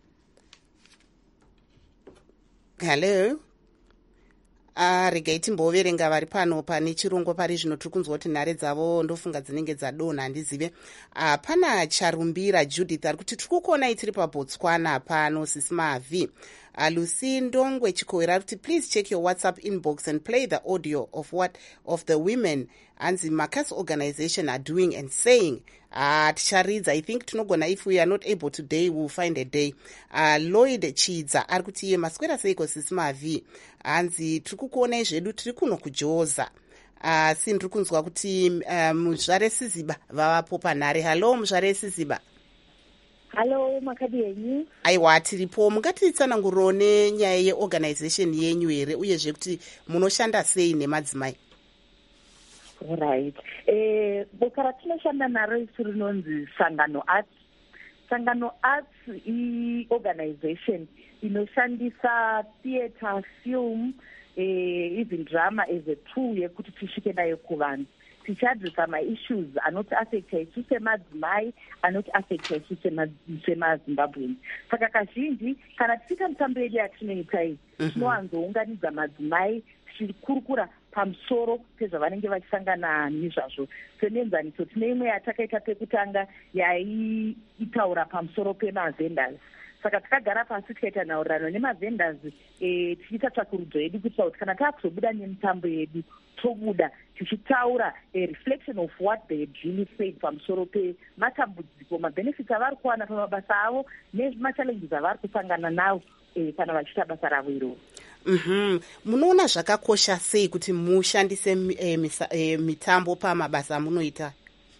Hello. Ah, regai timboverenga vari pano pane chirongwa pari zvino tiri kunzwa kuti nhare dzavo ndofunga dzinenge dzadonha handizive. Ah, pana Charumbira Judith ari kuti tiri kukuonai tiri paBotswana pano sisi Mavi. Ah, Lucy Ndongwe Chikowera ari kuti please check your WhatsApp inbox and play the audio of what of the women and the Marcus organization are doing and saying. Ah, ticharidza. I think tinogona, if we are not able today, we'll find a day. Ah, Lloyd Chidza ari kuti iye maswera seiko sisi Mavi. Hanzi tiri kukuonai zvedu tiri kuno kujoza. Ah, si ndiri kunzwa kuti uh, Muzvare Siziba vavapo panhare. Hello Muzvare Siziba. Hello makadi yenyu. Aiwa tiripo. Mungatitsananguriro nenyaya yeorganization yenyu here uyezve kuti munoshanda sei nemadzimai? Right. Eh boka ratinoshanda naro isi rinonzi Sangano Arts. Sangano Arts i-organization inoshandisa theatre, film, eh, even drama as a tool yekuti tishike nayo kuvanhu. Tichadzisa ma-issues anoti affecta isu semadzimai, anoti affecta isu semaZimbabweans. Saka kazhinji kana tichita mitambo yedu yatinoita iyi tinowanzounganidza madzimai tichikurukura pamusoro pezvavanenge vachisangana nezvazvo. Senenzaniso tine imwe yatakaita pekutanga yaitaura pamusoro pemavendors. saka takagara pasi tikaita nhaurirano nemavhendors eh, tichiita tsvakurudzo yedu kuitira kuti kana taakuzobuda nemitambo yedu tobuda tichitaura a reflection of what they had really said pamusoro pematambudziko mabenefits avari kuwana pamabasa avo nemachallenges avari kusangana nawo eh, kana vachiita basa ravo iroro. Mhm. Munoona zvakakosha sei kuti mushandise eh, misa, eh, mitambo pamabasa amunoita?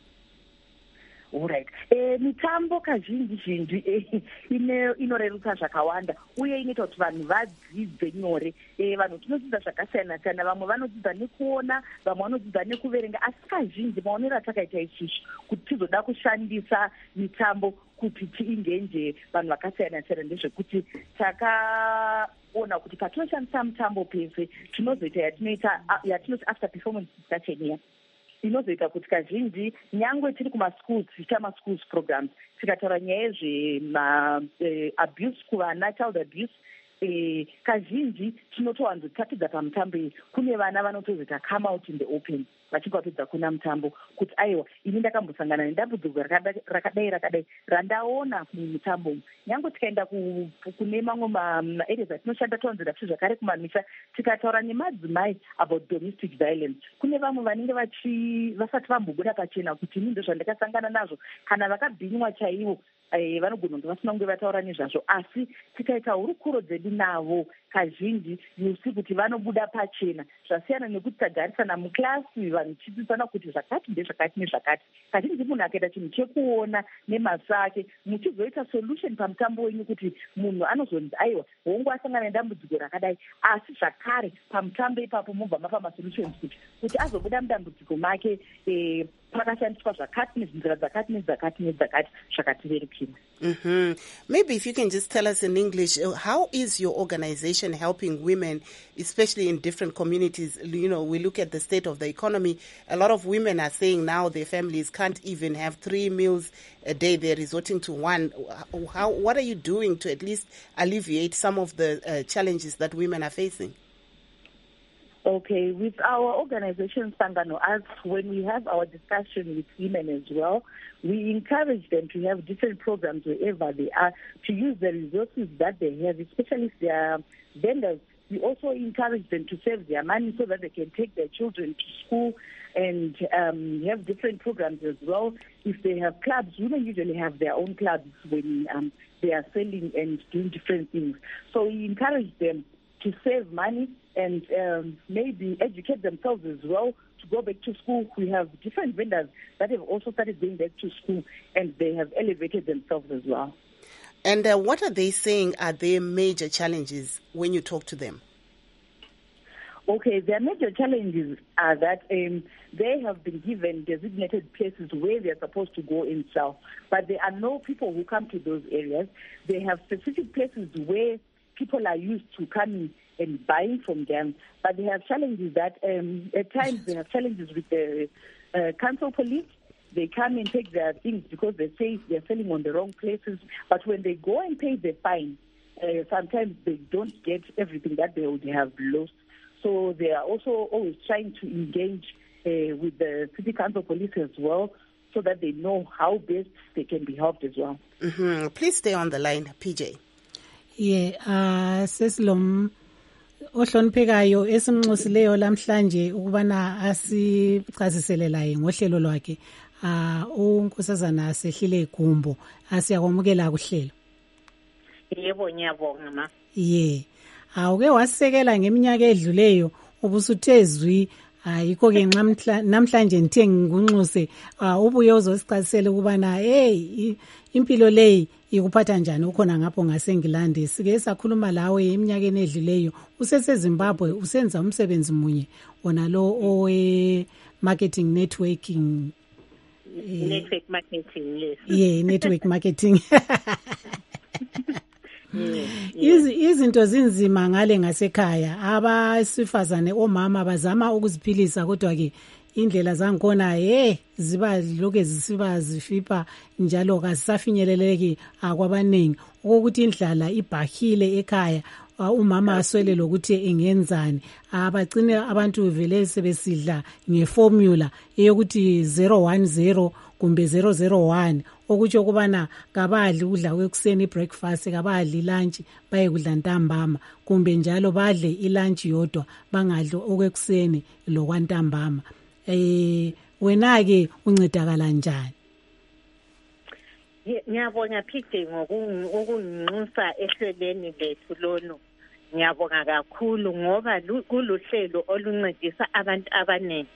Alright. Eh, mitambo kazhinji zhinji eh, ine inorerutsa zvakawanda uye inoita kuti vanhu vadzidze nyore. Eh, vanhu tinodzidza zvakasiyana siyana, vamwe vanodzidza nekuona, vamwe vanodzidza nekuverenga, asi kazhinji maonero atakaita isusu kuti tizoda kushandisa mitambo kuti tiingenje vanhu vakasiyana siyana ndezvekuti takaona kuti patinoshandisa mitambo pese tinozoita yatinoita yatinoti after performance discussion here inozoita kuti kazhinji nyangwe tiri kumaschools tichiita maschools programs tikataura nyaya yezveabuse kuvana, child abuse, eh, kazhinji tinotowanzotatidza pamutambo iyi. Kune vana vanotozoita come out in the open vachibva vapedza kuna mutambo kuti aiwa ini ndakambosangana nedambudziko rakadai rakadai randaona mumutambo umu. Nyangwe tikaenda kune mamwe maareas atinoshanda taunzira kuti zvakare kumamisha tikataura nemadzimai about domestic violence, kune vamwe vanenge vasati vambobuda pachena kuti ini ndozvandakasangana nazvo, kana vakabhinywa chaivo Eh, vanogona kunge vasina kunge vataura nezvazvo, asi tikaita hurukuro dzedu navo kazhinji yusi kuti vanobuda pachena, zvasiyana nekuti tagarisana muklasi vanhu tichidzidzana kuti zvakati ndezvakati nezvakati. Kazhinji munhu akaita chinhu chekuona nemaziso ake muchizoita solution pamutambo wenyu kuti munhu anozonzi aiwa hongu asangana nedambudziko rakadai, asi zvakare pamutambo ipapo mobva mapa masolutions kuti kuti azobuda mudambudziko make eh, pakashandiswa zvakati nezinzira dzakati nedzakati nedzakati zvakatirerukira. Mm-hmm. Maybe if you can just tell us in English, how is your organization helping women, especially in different communities? You know, we look at the state of the economy. A lot of women are saying now their families can't even have three meals a day. They're resorting to one. How, what are you doing to at least alleviate some of the uh, challenges that women are facing? Okay, with our organization, Sangano Arts, when we have our discussion with women as well, we encourage them to have different programs wherever they are, to use the resources that they have, especially if they are vendors. We also encourage them to save their money so that they can take their children to school and um, have different programs as well. If they have clubs, women usually have their own clubs when um, they are selling and doing different things. So we encourage them to save money and um, maybe educate themselves as well to go back to school. We have different vendors that have also started going back to school and they have elevated themselves as well. And uh, what are they saying are their major challenges when you talk to them? Okay, their major challenges are that um, they have been given designated places where they are supposed to go and sell, but there are no people who come to those areas. They have specific places where people are used to coming and buying from them, but they have challenges that um, at times they have challenges with the uh, council police. They come and take their things because they say they're selling on the wrong places, but when they go and pay the fine, uh, sometimes they don't get everything that they would have lost. So they are also always trying to engage uh, with the city council police as well, so that they know how best they can be helped as well. Mm-hmm. Please stay on the line, P J. Yeah, uh, sesilom ohloniphekayo esimnxusileyo lamhlanje ukubana asichasiselelaye ngohlelo lwakhe ah unkosazana sehlile igumbo asiyakwamukela kuhlelo. Yebo ngiyabonga ma. Yeah. Awuke wasekela ngeminyaka edluleyo ubusuthezwi ayikho ke namhlanje ngithe ngikunxuse ubuye uzosichasisela ukubana hey impilo leyi ikuphatha njani ukhona ngapho ngaseNgilandi. Sike sakhuluma lawe eminyakeni edluleyo useseZimbabwe usenza umsebenzi munye ona lo owe marketing networking network marketing yes. Yeah, network marketing. Izinto zinzima ngale ngasekhaya abasifazane omama bazama ukuziphilisa kodwa ke indlela zangikhona hey ziba lokho zisiba zifipa njalo kasisafinyeleleki akwabaningi ukuthi indlala ibhakile ekhaya umama aswele lokuthi engenzani abagcine abantu vele sebesidla ngeformula eyokuthi zero one zero kumbe zero zero one okutsho kubana kabadli udla kwekuseni breakfast kabadli lunch baye kudla ntambama kumbe njalo badle ilunch yodwa bangadli okwekuseni lokwantambama. Eh wena ke uncedakala njani? Ngiyabonga phinde ngokunginxusa ehlelweni lethu lono. Ngiyabonga kakhulu ngoba kuluhlelo oluncedisa abantu abaningi.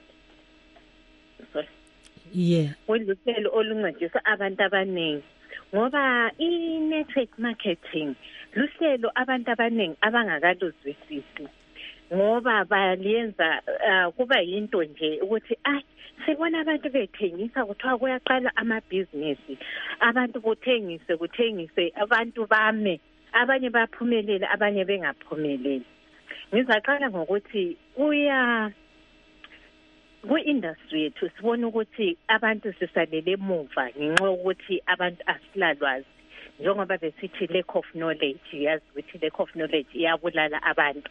Yeah. Kuluhlelo oluncedisa abantu abaningi ngoba i-network marketing luhlelo abantu abaningi abangakaluzwisisi ngoba baliyenza kuba yinto nje ukuthi ah sibona abantu bethengisa kuthiwa kuyaqala amabhizinisi abantu kuthengise kuthengise abantu bame abanye baphumelela abanye bengaphumeleli. Ngizaqala ngokuthi uya ku-industry yethu sibona ukuthi abantu sisalele emuva ngenxa yokuthi abantu asilalwazi njengoba besithi lack of knowledge. Yazi ukuthi lack of knowledge iyabulala abantu.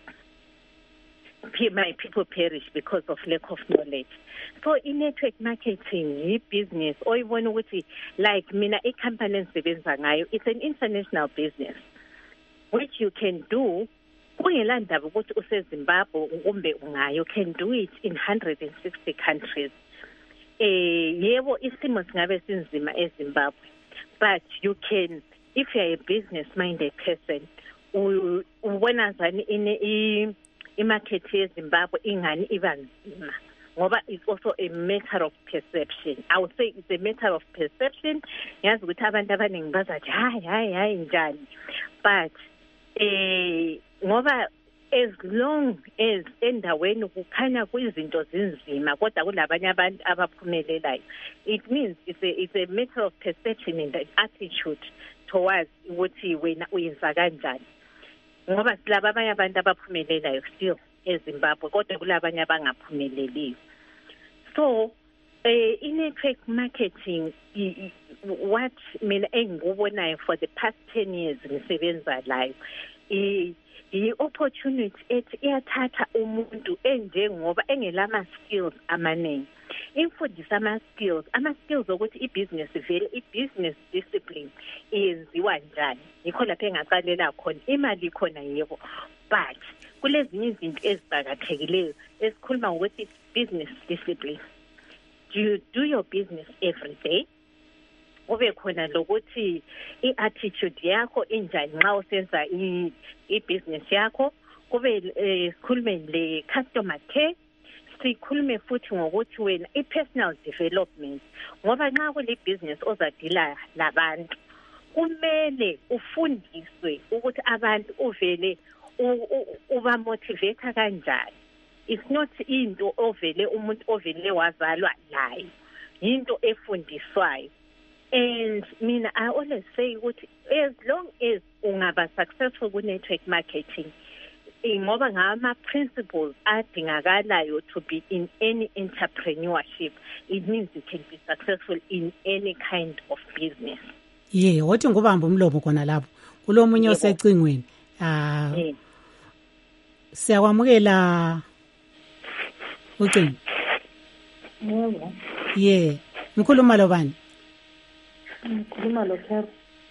My people perish because of lack of knowledge. So in network marketing, i-business oyibona ukuthi like mina i-company engisebenza ngayo, it's an international business which you can do kungelandaba ukuthi useZimbabwe kumbe ungayo, you can do it in one hundred sixty countries. Eh yebo isimo singabe sinzima eZimbabwe, but you can, if you're a business minded person, ubona zani in i-market yeZimbabwe ingani iba nzima ngoba it's also a matter of perception. I would say it's a matter of perception. Yazi ukuthi abantu abaningi bazathi hayi hayi hayi njani, but eh ngoba as long as endaweni kukhanya kuyizinto zinzima kodwa kulabanye abantu abaphumelelayo, it means it's a, it's a matter of perception and an attitude towards ukuthi wena uyenza kanjani ngoba silaba abanye abantu abaphumelelayo still eZimbabwe kodwa kulabanye abangaphumeleliyo. So eh in network marketing what mina engikubonayo for the past ten years ngisebenza live i i-opportunity ethi iyathatha umuntu enjengoba engelama skills amaningi imfundisa ama skills ama skills ukuthi i-business vele i-business discipline iyenziwa njani. Yikho lapho engaqalela khona imali khona yebo, but kulezinye izinto eziqhakathekileyo esikhuluma ukuthi business discipline. Do you do your business every day? Ube khona lokuthi i-attitude yakho injani nxa usenza i-business yakho. Kube sikhulume le customer care, sikhulume futhi ngokuthi wena i-personal development ngoba nxa kule business ozadila labantu kumele ufundiswe ukuthi abantu uvele uba motivate kanjani. It's not into ovele umuntu ovele wazalwa layo, into efundiswayo. And mina I always say ukuthi as long as ungaba successful ku network marketing ngoba ngama principles adingakalayo to be in any entrepreneurship, it means you can be successful in any kind of business. Yeah, wathi ngubamba umlomo khona lapho kulomunye osecingweni. Ah siyakwamukela ucingo. Yebo. Yeah, ngikhuluma lo bani? Ngikhuluma lo Carol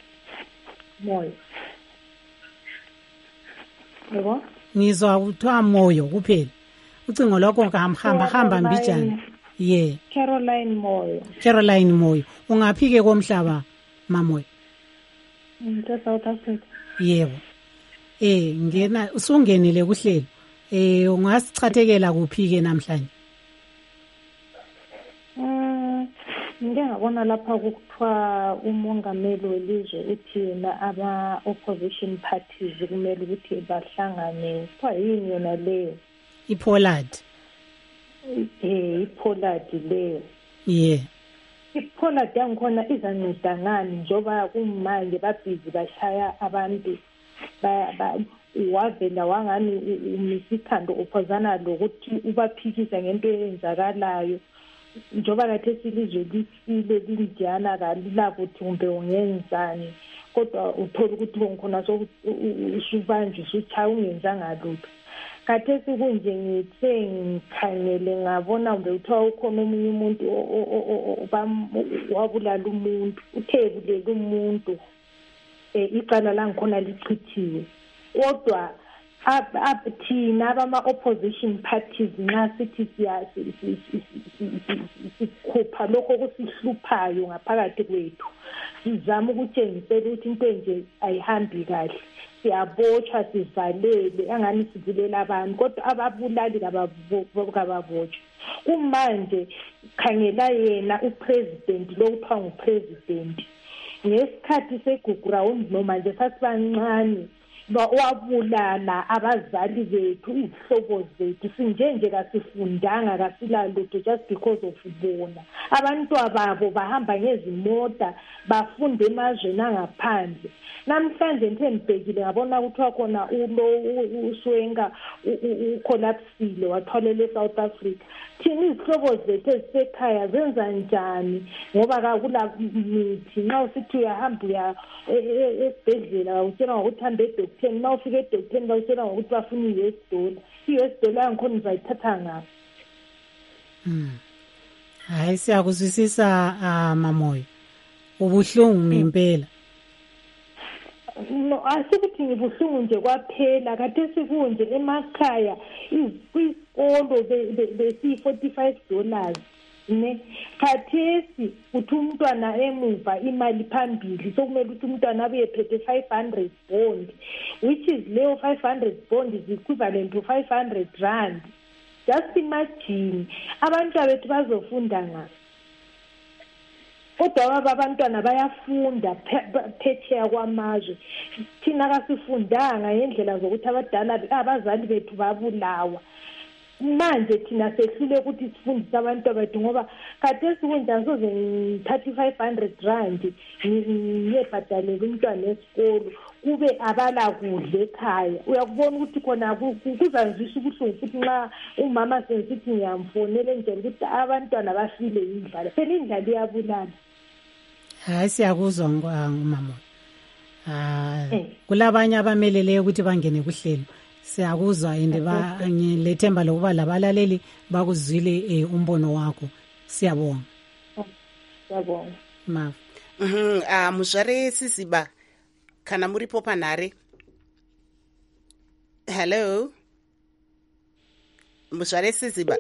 Moyo. Yebo. Ngizwa uthiwa Moyo kuphela. Ucingo lokho ngahamba hamba mbijana. Yeah. Caroline Moyo. Caroline Moyo. Ungaphike komhlaba mamoyo? Ngithe South Africa. Yebo. Eh ngena usungenile kuhlelo. Eh ungasichathekela kuphi ke namhlanje? Mm ngike ngabona lapha kuthiwa umongameli welizwe uthi na aba opposition parties kumele ukuthi bahlangane. Kuthiwa yini yona leyo? iPollard. Eh iPollard leyo. Yeah. iPollard yangikhona izanceda ngani njoba kumanje babhizi bashaya abantu ba wavela wangani umisikhando uphozana lokuthi ubaphikisa ngento eyenzakalayo njoba lathi silizwe lisile linjana kalila kuthi kumbe ungenzani kodwa uthola ukuthi ngikhona so usubanje usuchaya ungenzanga lutho khathesi kunje ngithe ngikhangele ngabona mbe uthiwa ukhona omunye umuntu wabulala umuntu uthebulela umuntu um icala langikhona lichithiwe kodwa thina abama-opposition parties nxa sithi sikhupha lokho okusihluphayo ngaphakathi kwethu sizama ukutshengisela ukuthi into enje ayihambi kahle siyabotshwa sivalele angani sivulela abantu kodwa ababulali kababotshwa kumanje khangela yena upresident lo kuthiwa ngupresident ngesikhathi segugurawundi noma nje sasibancane wabulala abazali bethu izihlobo zethu sinjenje kasifundanga kasilalutho just because of bona abantwababo bahamba ngezimota bafunda emazweni angaphandle namhlanje nje ngibhekile ngabona kuthiwa khona ulo uSwenga ucollapsile wathwalele eSouth Africa thina izihlobo zethu ezisekhaya zenza njani ngoba kakula mithi nxa usithi uyahamba uya esibhedlela utshela ngokuthi hambe edokoteni uma ufika edokoteni bawutshela ngokuthi bafuna i-U S dollar i-U S dollar yangikhona uzayithatha ngaphi. Hayi siyakuzwisisa Mamoyo ubuhlungu ngempela. No asikuthi ngibuhlungu nje kwaphela khathesi kunje emakhaya izikolo besi forty-five dollars ne khathesi uthi umntwana emuva imali phambili sokumele ukuthi umntwana abuye phethe five hundred bond which is leyo five hundred bond is equivalent to five hundred rand. Just imagine abantu bethu bazofunda ngaphi kodwa abantwana bayafunda phetsheya kwamazwe thina kasifundanga ngendlela zokuthi abadala abazali bethu babulawa manje thina sehlule ukuthi sifundise abantu bethu ngoba khathesi kunjani soze ngithathe five hundred rand ngiyebhadalela umntwana esikolo kube abala kudla ekhaya uyakubona ukuthi khona kuzanzisa ubuhlungu futhi nxa umama sensithi ngiyamfonela njani ukuthi abantwana bafile indlala phela indlala iyabulala. Hayi siyakuzwa ngumama. Ah kulabanye abamelele ukuthi bangene kuhlelo. Siyakuzwa ende ba ngilethemba lokuba labalaleli bakuzwile umbono wakho. Siyabonga. Siyabonga. Ma. Mhm ah Muzvare Sisiba kana muripo panhare. Hello. Muzvare Sisiba.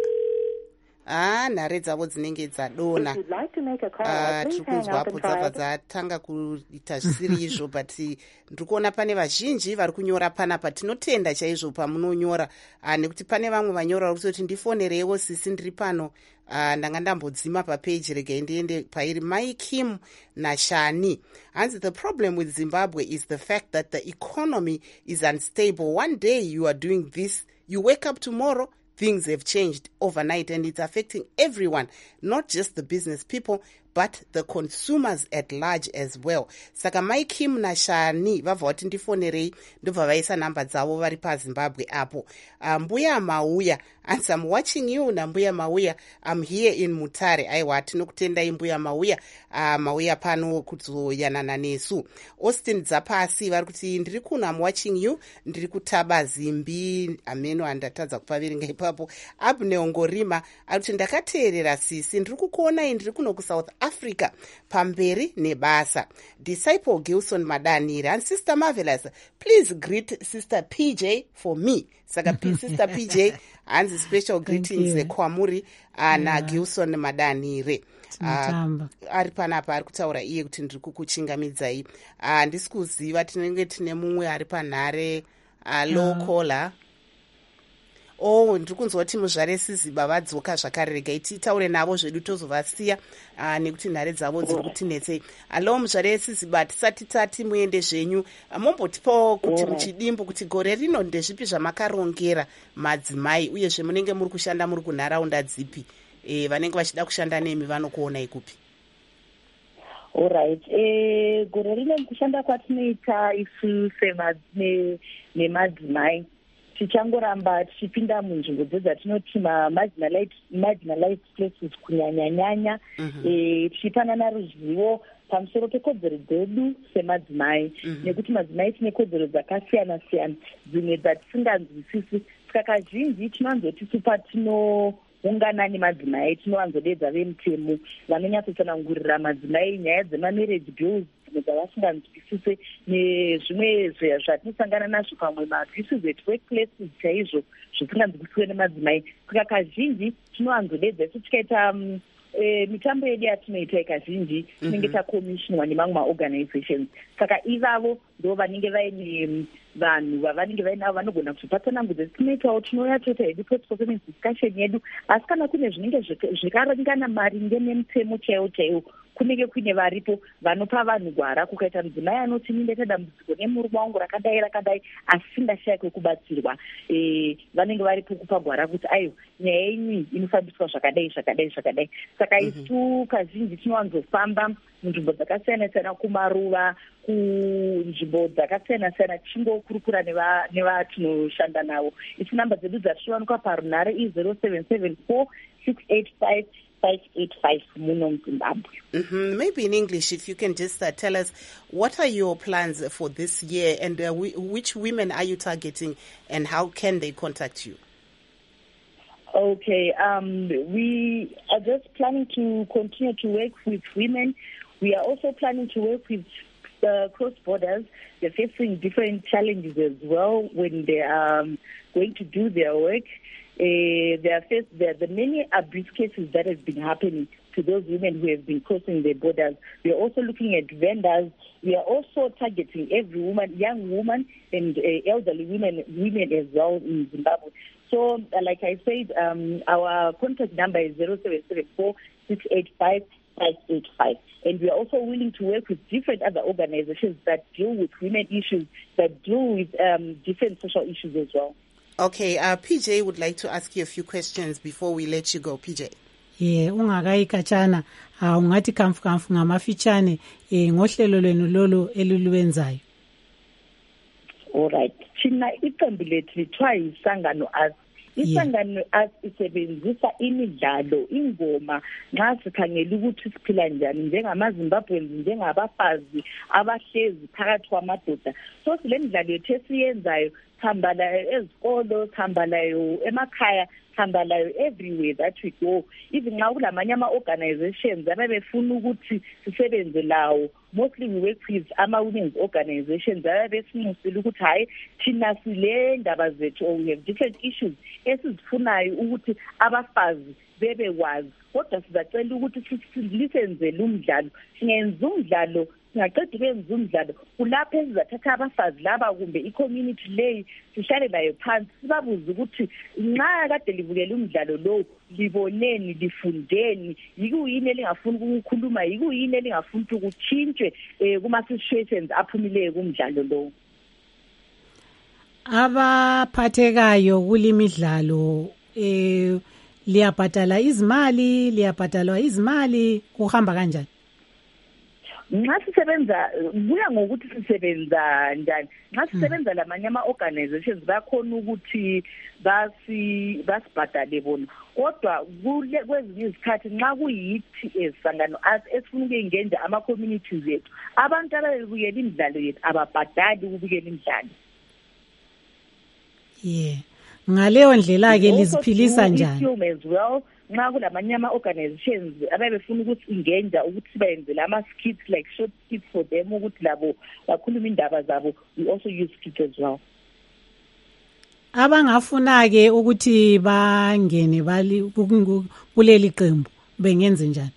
Ah nhare dzavo dzinenge dzadona tiri kunzwapo dzabva dzatanga kuita zvisiri izvo but ndiri kuona pane vazhinji vari kunyora panapa tinotenda chaizvo pamunonyora nekuti pane vamwe vanyora kuti ndifonereiwo sisi ndiri pano ndanga ndambodzima papeji regai ndiende pairi Mai Kim naShani hanzi the problem with Zimbabwe is the fact that the economy is unstable. One day you are doing this, you wake up tomorrow things have changed overnight and it's affecting everyone, not just the business people, but the consumers at large as well. Saka Mai Kim naShani vabva vati ndifonerei ndobva vaisa namba dzavo vari paZimbabwe apo. Mbuya Mauya, and I'm watching you naMbuya Mauya. I'm here in Mutare. Aiwa tinokutendai Mbuya Mauya. Uh, Mauya pano kuzoyanana nesu. Austin Dzapasi vari kuti ndiri kuno, I'm watching you. Ndiri kutaba Zimbi ameno andatadza kupaviringa ipapo. Abneo Ngorima ari kuti ndakateerera sisi ndiri kukuona ndiri kuno kuSouth Africa pamberi nebasa. Disciple Gilson Madanire and Sister Marvelous, please greet Sister P J for me. Saka Sister P J and special greetings kwamuri na yeah. Gilson Madanire. Uh, ari panapa ari kutaura iye kuti ndiri kukuchingamidzai. Uh, ndisi kuziva tinenge tine mumwe ari panhare uh, lokola. Oh, ndiri kunzwa kuti Muzvare Sisiba vadzoka zvakare regai titaure navo zvedu tozovasiya uh, nekuti nhare dzavo dziri kutinetsei. Alo Muzvare Sisiba, tisati tati muende zvenyu mombotipawo kuti muchidimbo kuti gore rino ndezvipi zvamakarongera madzimai uyezve munenge muri kushanda muri kunharaunda dzipi e, vanenge vachida kushanda nemi vanokuonai kupi? Alright, eh gore rino kushanda kwatinoita isu semadzimai tichangoramba tichipinda munzvimbo dzatinoti marginalized places kunyanya-nyanya tichipanana ruzivo pamusoro pekodzero dzedu semadzimai nekuti madzimai tine kodzero dzakasiyana siyana dzimwe dzatisinganzwisisi saka kazhinji tinonzoti supa tinoungana nemadzimai tinowanzodedza vemutemo vanonyatsotsanangurira madzimai nyaya dzemamarriage bills dzimwe dzavasinganzwisise nezvimwe zvatinosangana nazvo pamwe maabuses at workplaces chaizvo zvisinganzwisiswe nemadzimai saka kazhinji tinowanzodedza isu tikaita E, mitambo yedu yatinoita kazhinji tinenge takomishinwa nemamwe maorganizations saka ivavo ndo vanenge vaine vanhu vavanenge vainavo vanogona kuzopatsanangudza tinoitawo tinouya toita hedu post-performance discussion yedu asi kana kune zvinenge zvikaringana maringe nemutemo chaiwo chaiwo kunenge kuine varipo vanopa vanhu gwara kukaita mudzimai anoti ninde tadambudziko nemurume wangu rakadai rakadai asi singashayikwe kubatsirwa e, vanenge varipo kupa gwara kuti ayo nyaya yenyu inofambiswa zvakadai zvakadai zvakadai saka isu kazhinji tinowanzofamba munzvimbo dzakasiyana siyana kumaruva kunzvimbo dzakasiyana siyana tichingokurukura nevatinoshanda navo isi namba dzedu dzatinowanikwa parunhare i zero seven seven four six eight five five eight five muno Zimbabwe. Mm-hmm. Maybe in English, if you can just uh, tell us what are your plans for this year and uh, w- which women are you targeting and how can they contact you? Okay, um, we are just planning to continue to work with women. We are also planning to work with uh, cross borders. They're facing different challenges as well when they are um, going to do their work. Uh, there are faced, there are the many abuse cases that have been happening to those women who have been crossing the borders. We are also looking at vendors. We are also targeting every woman, young woman and uh, elderly women, women as well in Zimbabwe. So, uh, like I said, um, our contact number is zero seven seven four six eight five five eight five. And we are also willing to work with different other organizations that deal with women issues, that deal with um, different social issues as well. Okay, uh, P J would like to ask you a few questions before we let you go. P J. Yeah, ungakayikatshana ungathi kamfu kamfu ngamafitshane eh ngohlelo lwenu lolo elulwenzayo. All right. Thina iqembu lethu lithiwa isangano as isangano as isebenzisa imidlalo ingoma nxa sikhangela ukuthi siphila njani njengamaZimbabweans njengabafazi abahlezi phakathi kwamadoda. So sile midlalo yethu esiyenzayo hamba layo ezikolo hamba layo emakhaya hamba layo everywhere that we go even nxa kulamanye ama-organizations abebefuna ukuthi sisebenze lawo mostly we work with ama-women's organizations abebesinxusile ukuthi hayi thina sile ndaba zethu or we have different issues esizifunayo ukuthi abafazi bebekwazi kodwa sizacela ukuthi lisenzele umdlalo singenza umdlalo singaqeda ukwenza umdlalo kulapho esizathatha abafazi laba kumbe i-community leyi sihlale layo phansi sibabuze ukuthi nxa kade livukele umdlalo lo liboneni lifundeni yikuyini elingafuni ukukhuluma yikuyini elingafuni ukutshintshwe kuma-situations aphumileyo kumdlalo lo. Abaphathekayo kulimidlalo eh liyabhadala izimali liyabhadalwa izimali kuhamba kanjani? Nxa sisebenza kuya ngokuthi sisebenza njani. Nxa sisebenza lamanye ama-organizations bakhona ukuthi basi basibhadale bona kodwa kwezinye izikhathi nxa kuyithi esangano esifuna ukuyingenja ama-communities ethu abantu ababukela imidlalo yethu ababhadali ukubukela imidlalo. Yeah. Ngaleyo ndlela ke liziphilisa njani? As well nxa kulamanye ama-organizations ababefuna ukuthi ingenja ukuthi bayenzele ama-skits like short skits for them ukuthi labo bakhuluma indaba zabo we also use skits as well. Abangafuna ke ukuthi bangene bali kuleli qembu bengenze njani?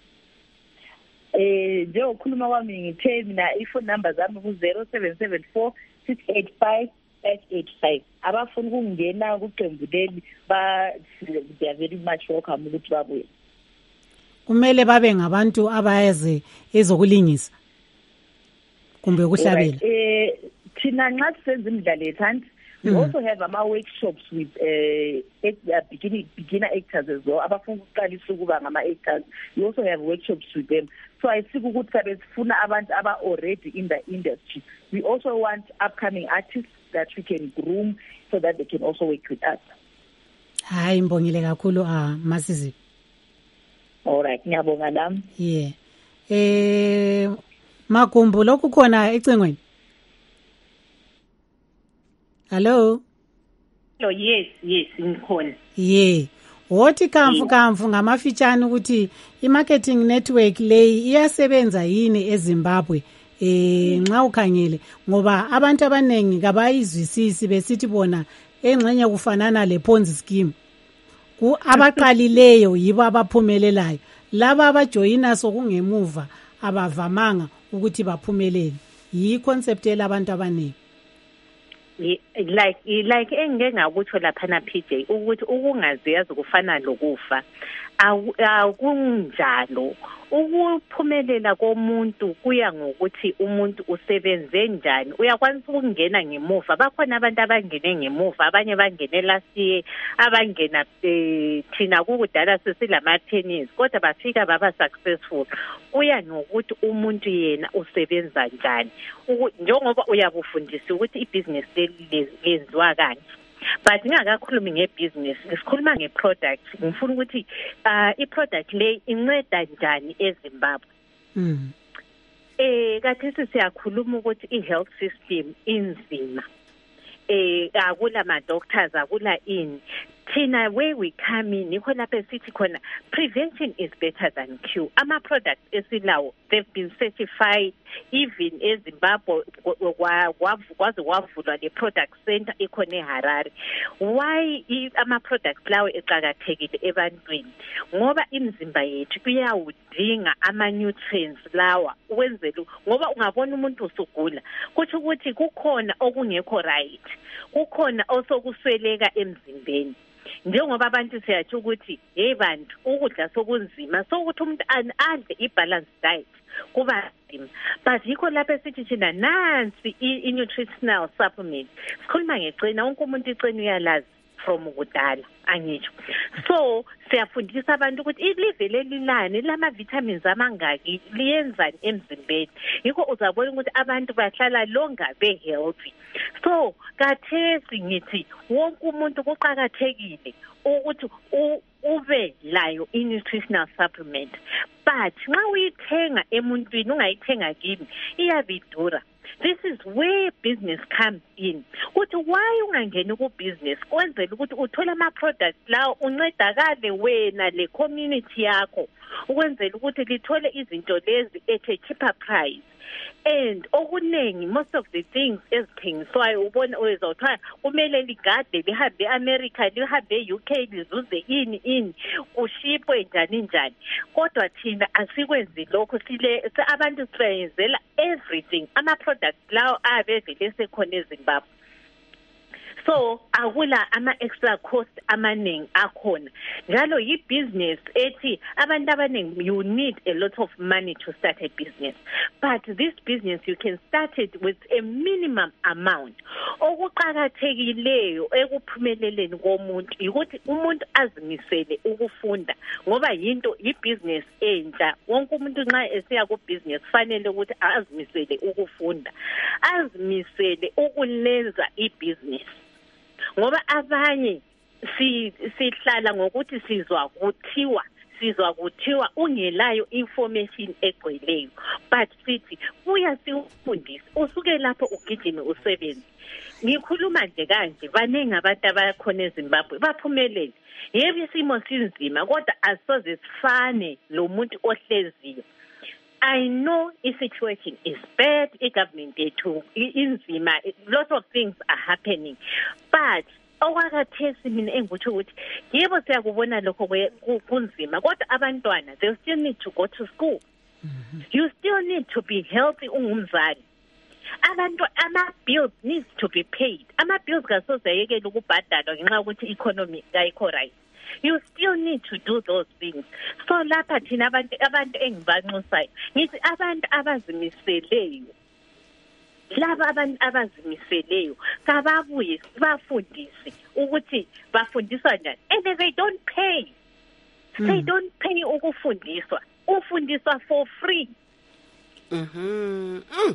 Eh njengokhuluma kwami ngithe mina ifone number zami ku zero seven seven four six eight five five eight five. Abafuna ukungena kuqembu leli ba they are very much welcome ukuthi babuye. Kumele babe ngabantu abayazi ezokulingisa kumbe ukuhlabela. Eh thina nxa sisenza imidlalo yethu we also have ama workshops with uh, beginning beginner actors as well abafuna ukuqalisa ukuba ngama actors. We also have workshops with them. So I see ukuthi sabe sifuna abantu aba already in the industry. We also want upcoming artists that we can groom so that they can also work with us. Hayi mbongile kakhulu ah Masizi. All right, ngiyabonga nami. Yeah. eh Magumbu lokhu khona ecingweni. Hello. Hello, yes, yes, ngikhona. Yeah. Wothi kamfu kamfu ngamafitshane ukuthi i-marketing network leyi iyasebenza yini eZimbabwe eh nxa ukhangele ngoba abantu abanengi kabayizwisisi besithi bona engxenye kufanana le Ponzi scheme. Ku abaqalileyo yibo abaphumelelayo. Laba abajoyina sokungemuva abavamanga ukuthi baphumelele. Yi concept elabantu abanengi. like like engeke ngakutsho lapha na P J ukuthi ukungaziyazi kufana lokufa akunjalo. Ukuphumelela komuntu kuya ngokuthi umuntu usebenze njani. Uyakwanisa ukungena ngemuva. Bakhona abantu abangene ngemuva, abanye bangene last year, abangena thina kukudala sesilama tennis kodwa bafika baba successful. Kuya ngokuthi umuntu yena usebenza njani. Njengoba uyabufundisa ukuthi ibusiness lenziwa kanje. But ngakakhulumi ngebusiness, ngisikhuluma ngeproduct. Ngifuna ukuthi uh iproduct le inceda njani eZimbabwe. Mm. Eh kathi siyakhuluma ukuthi ihealth system inzima. Eh akula ma doctors akula ini. Thina where we come in ikho lapha sithi khona prevention is better than cure. Ama products esilawo they've been certified even eZimbabwe kwaze kwavulwa le product center ikhona eHarare. Why ama products lawo eqhakathekile ebantwini? Ngoba imizimba yethu iyawudinga ama nutrients lawa ukwenzela ngoba ungabona umuntu usugula kuthi ukuthi kukhona okungekho right. Kukhona osokusweleka emzimbeni. Njengoba abantu siyathi ukuthi hey bantu ukudla sokunzima sokuthi umuntu adle i-balanced diet kuba nzima, but yikho lapha sithi thina nansi i-nutritional supplement. Sikhuluma ngecena, wonke umuntu icena uyalazi from ukudala angitsho. So siyafundisa abantu ukuthi ilive lelilane lama vitamins amangaki liyenzani emzimbeni. Yikho uzabona ukuthi abantu bahlala longa be healthy. So kathesi ngithi wonke umuntu kuqhakathekile ukuthi ube layo i-nutritional supplement. But nxa uyithenga emuntwini ungayithenga kimi iyabidura. This is where business comes in. Ukuthi why ungangeni ku business kwenzela ukuthi uthola ama products lawo uncedakale wena le community yakho ukwenzela ukuthi lithole izinto lezi at a cheaper price. And okunengi most of the things ezithengiswayo ubona uzothola kumele ligade lihambe eAmerica lihambe eU K lizuze ini ini kushipwe njani njani. Kodwa thina asikwenzi lokho, sile abantu siyenzela everything ama products lawo abevele sekhona eZimbabwe. So akula ama extra cost amaningi akhona. Njalo yi business ethi abantu abaningi you need a lot of money to start a business. But this business you can start it with a minimum amount. Okuqhakathekileyo ekuphumeleleni komuntu ukuthi umuntu azimisele ukufunda ngoba yinto i-business entsha. Wonke umuntu nxa esiya ku business fanele ukuthi azimisele ukufunda, azimisele ukulenza i-business. Ngoba abanye si sihlala ngokuthi sizwa kuthiwa sizwa kuthiwa ungelayo information egcweleyo, but sithi buya siufundise usuke lapho ugijime usebenze. Ngikhuluma nje kanje banengi abantu abakhona eZimbabwe baphumelele. Yebo isimo sinzima kodwa asoze sifane lo muntu ohleziyo. I know the situation is bad, the government yethu inzima, lots of things are happening, but okwakathesi mina engikuthi ukuthi yebo siyakubona lokho kunzima kodwa abantwana they still need to go to school. Mm-hmm. You still need to be healthy ungumzali. Abantu ama bills needs to be paid. Ama bills kasoze yekela ukubhadalwa ngenxa ukuthi economy ayikho right. You still need to do those things. So lapha thina abantu abantu engibanxusayo ngithi abantu abazimiseleyo laba abantu abazimiseleyo kababuye bafundise ukuthi bafundiswa njani, and they don't pay. Mm. They don't pay ukufundiswa. Ufundiswa for free. Mhm. Mm.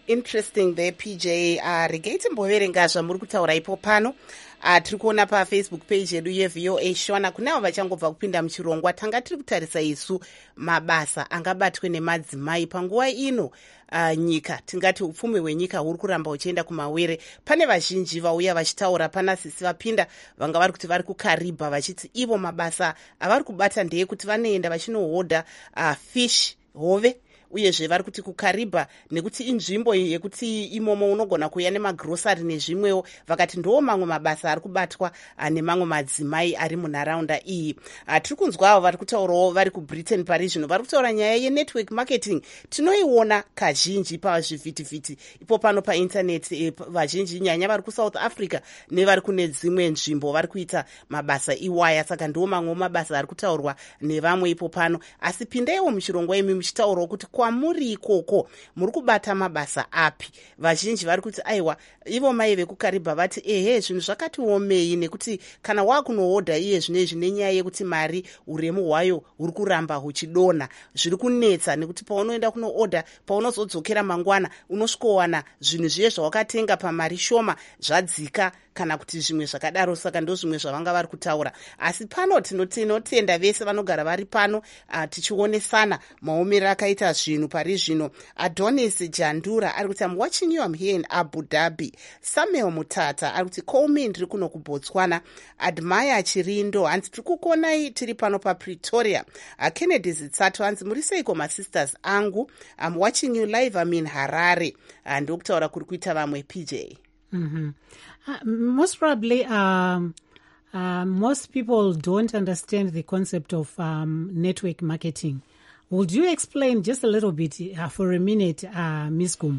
Interesting there, P J. Uh, regai timboverenga zvamuri kutaura ipo pano. Uh, tiri kuona pafacebook page yedu yeV O A Shona kunavo vachangobva kupinda muchirongwa tanga tiri kutarisa isu mabasa angabatwe nemadzimai panguva ino. Uh, nyika tingati upfumi hwenyika huri kuramba uchienda kumawere. Pane vazhinji vauya vachitaura pana sisi vapinda vanga vari kuti vari kukaribha vachiti ivo mabasa avari kubata ndeyekuti vanoenda vachinohodha uh, fish hove uyezve vari kuti kukaribha nekuti inzvimbo yekuti imomo unogona kuuya nemagrosari nezvimwewo. Vakati ndo mamwe mabasa ari kubatwa nemamwe madzimai ari munharaunda iyi. Tiri kunzwa avo vari kutaurawo vari kubritain pari zvino vari kutaura nyaya yenetwork marketing. Tinoiona kazhinji pazvivhitivhiti ipo pano paintaneti. Vazhinji nyanya vari kusouth africa nevari kune dzimwe nzvimbo vari kuita mabasa iwaya. Saka ndo mamwe mabasa ari kutaurwa nevamwe ipo pano. Asi pindaiwo muchirongwa imi muchitaurawo kuti kwamuri ikoko muri kubata mabasa api. Vazhinji vari kuti aiwa ivo mai vekukaribha vati ehe zvinhu zvakati omei nekuti kana wakunohodha iye zvinezvi nenyaya yekuti mari uremu hwayo huri kuramba huchidonha zviri kunetsa nekuti paunoenda kunohodha paunozodzokera mangwana unosvikowana zvinhu zviye zvawakatenga pamari shoma zvadzika kana kuti zvimwe zvakadaro. Saka ndo zvimwe zvavanga vari kutaura. Asi pano tinotenda vese vanogara vari pano uh, tichionesana maomero akaita zvinhu pari zvino. Adonis Jandura ari kuti I'm watching you, I'm here in Abu Dhabi. Samuel Mutata ari kuti call me ndiri kuno kuBotswana. Admire Chirindo hanzi tiri kukonai tiri pano paPretoria. uh, Kennedy Zitsato hanzi muri seiko masisters angu, I'm watching you live, I'm in Harare. uh, ndokutaura kuri kuita vamwe P J. Mm-hmm. Uh, most probably um, uh, most people don't understand the concept of um, network marketing. Would you explain just a little bit uh, for a minute, uh, Miz Gumbo?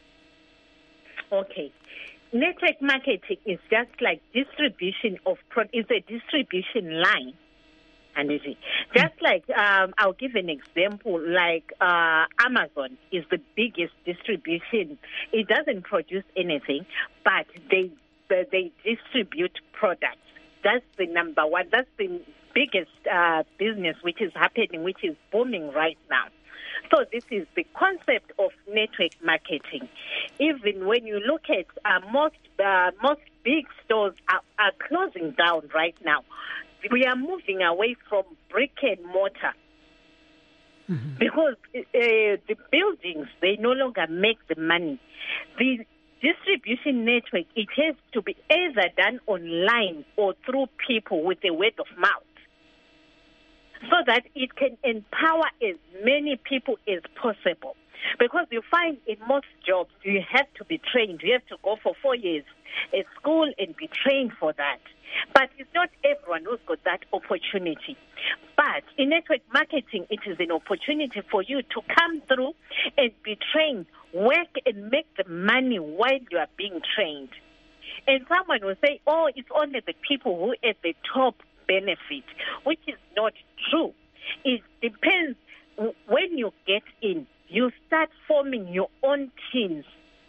Okay. Network marketing is just like distribution of pro- it's a distribution line. And it is just like um, I'll give an example. Like uh, Amazon is the biggest distribution. It doesn't produce anything, but they they distribute products. That's the number one. That's the biggest uh, business which is happening, which is booming right now. So this is the concept of network marketing. Even when you look at uh, most uh, most big stores are, are closing down right now. We are moving away from brick and mortar mm-hmm. because uh, the buildings, they no longer make the money. The distribution network, it has to be either done online or through people with a word of mouth so that it can empower as many people as possible. Because you find in most jobs, you have to be trained. You have to go for four years at school and be trained for that. But it's not everyone who's got that opportunity. But in network marketing, it is an opportunity for you to come through and be trained, work and make the money while you are being trained. And someone will say, oh, it's only the people who at the top benefit, which is not true. It depends. When you get in, you start forming your own teams.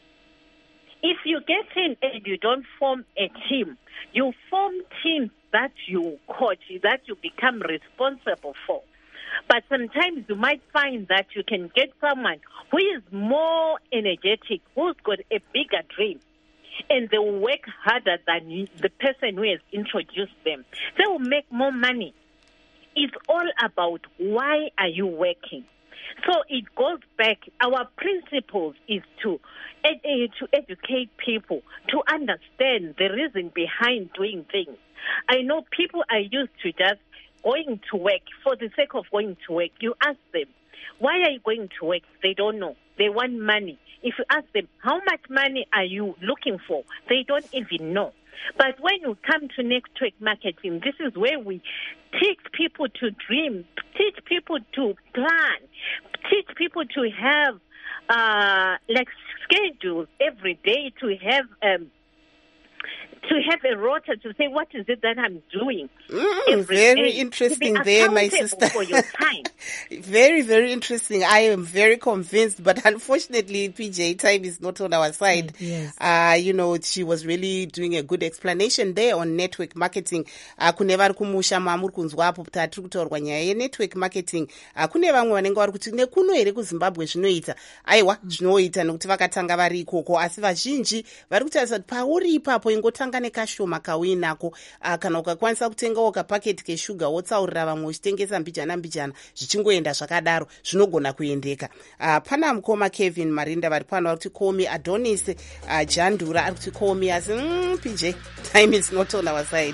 If you get in and you don't form a team, you form teams that you coach, that you become responsible for. But sometimes you might find that you can get someone who is more energetic, who's got a bigger dream, and they will work harder than you, the person who has introduced them. They will make more money. It's all about why are you working. So it goes back. Our principles is to ed- to educate people to understand the reason behind doing things. I know people are used to just going to work for the sake of going to work. You ask them, why are you going to work? They don't know. They want money. If you ask them, how much money are you looking for? They don't even know. But when you come to network marketing, this is where we teach people to dream, teach people to plan, teach people to have uh, like schedules every day, to have um, to have a rota to say, what is it that I'm doing? Mm, very day, interesting there, my sister. For your time. Very, very interesting. I am very convinced, but unfortunately, P J, time is not on our side. Yes. Uh, you know, she was really doing a good explanation there on network marketing. Uh, kune vari kumusha mamuri kunzwapo kuti atiri kutaurwa nyaya yenetwork marketing. Uh, kune vamwe vanenge vari kuti nekuno here kuZimbabwe zvinoita. Aiwa, zvinoita nekuti vakatanga vari ikoko, asi vazhinji vari kutarisa kuti pauri ipapo ingotanga nekashoma kauinako. Uh, kana ukakwanisa kutengawo kapaketi keshuga wotsaurira vamwe uchitengesa mbijana mbijana zvichingoenda zvakadaro zvinogona kuendeka. Uh, pana mukoma Kevin Marinda vari pano vari kuti komi Adonis uh, Jandura ari kuti komi asi mm, P J, time is not on our side.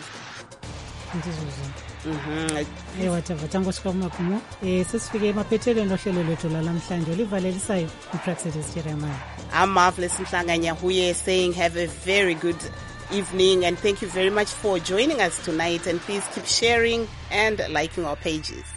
Mhm. Ewa tava tangosvika kumagumo. Eh sesifike mapetelo nohlelo lwethu lalamhlanje olivalelisayo uPraxis Jeremiah. I'm Marvelous Mhlanganya Huye saying have a very good evening and thank you very much for joining us tonight, and please keep sharing and liking our pages.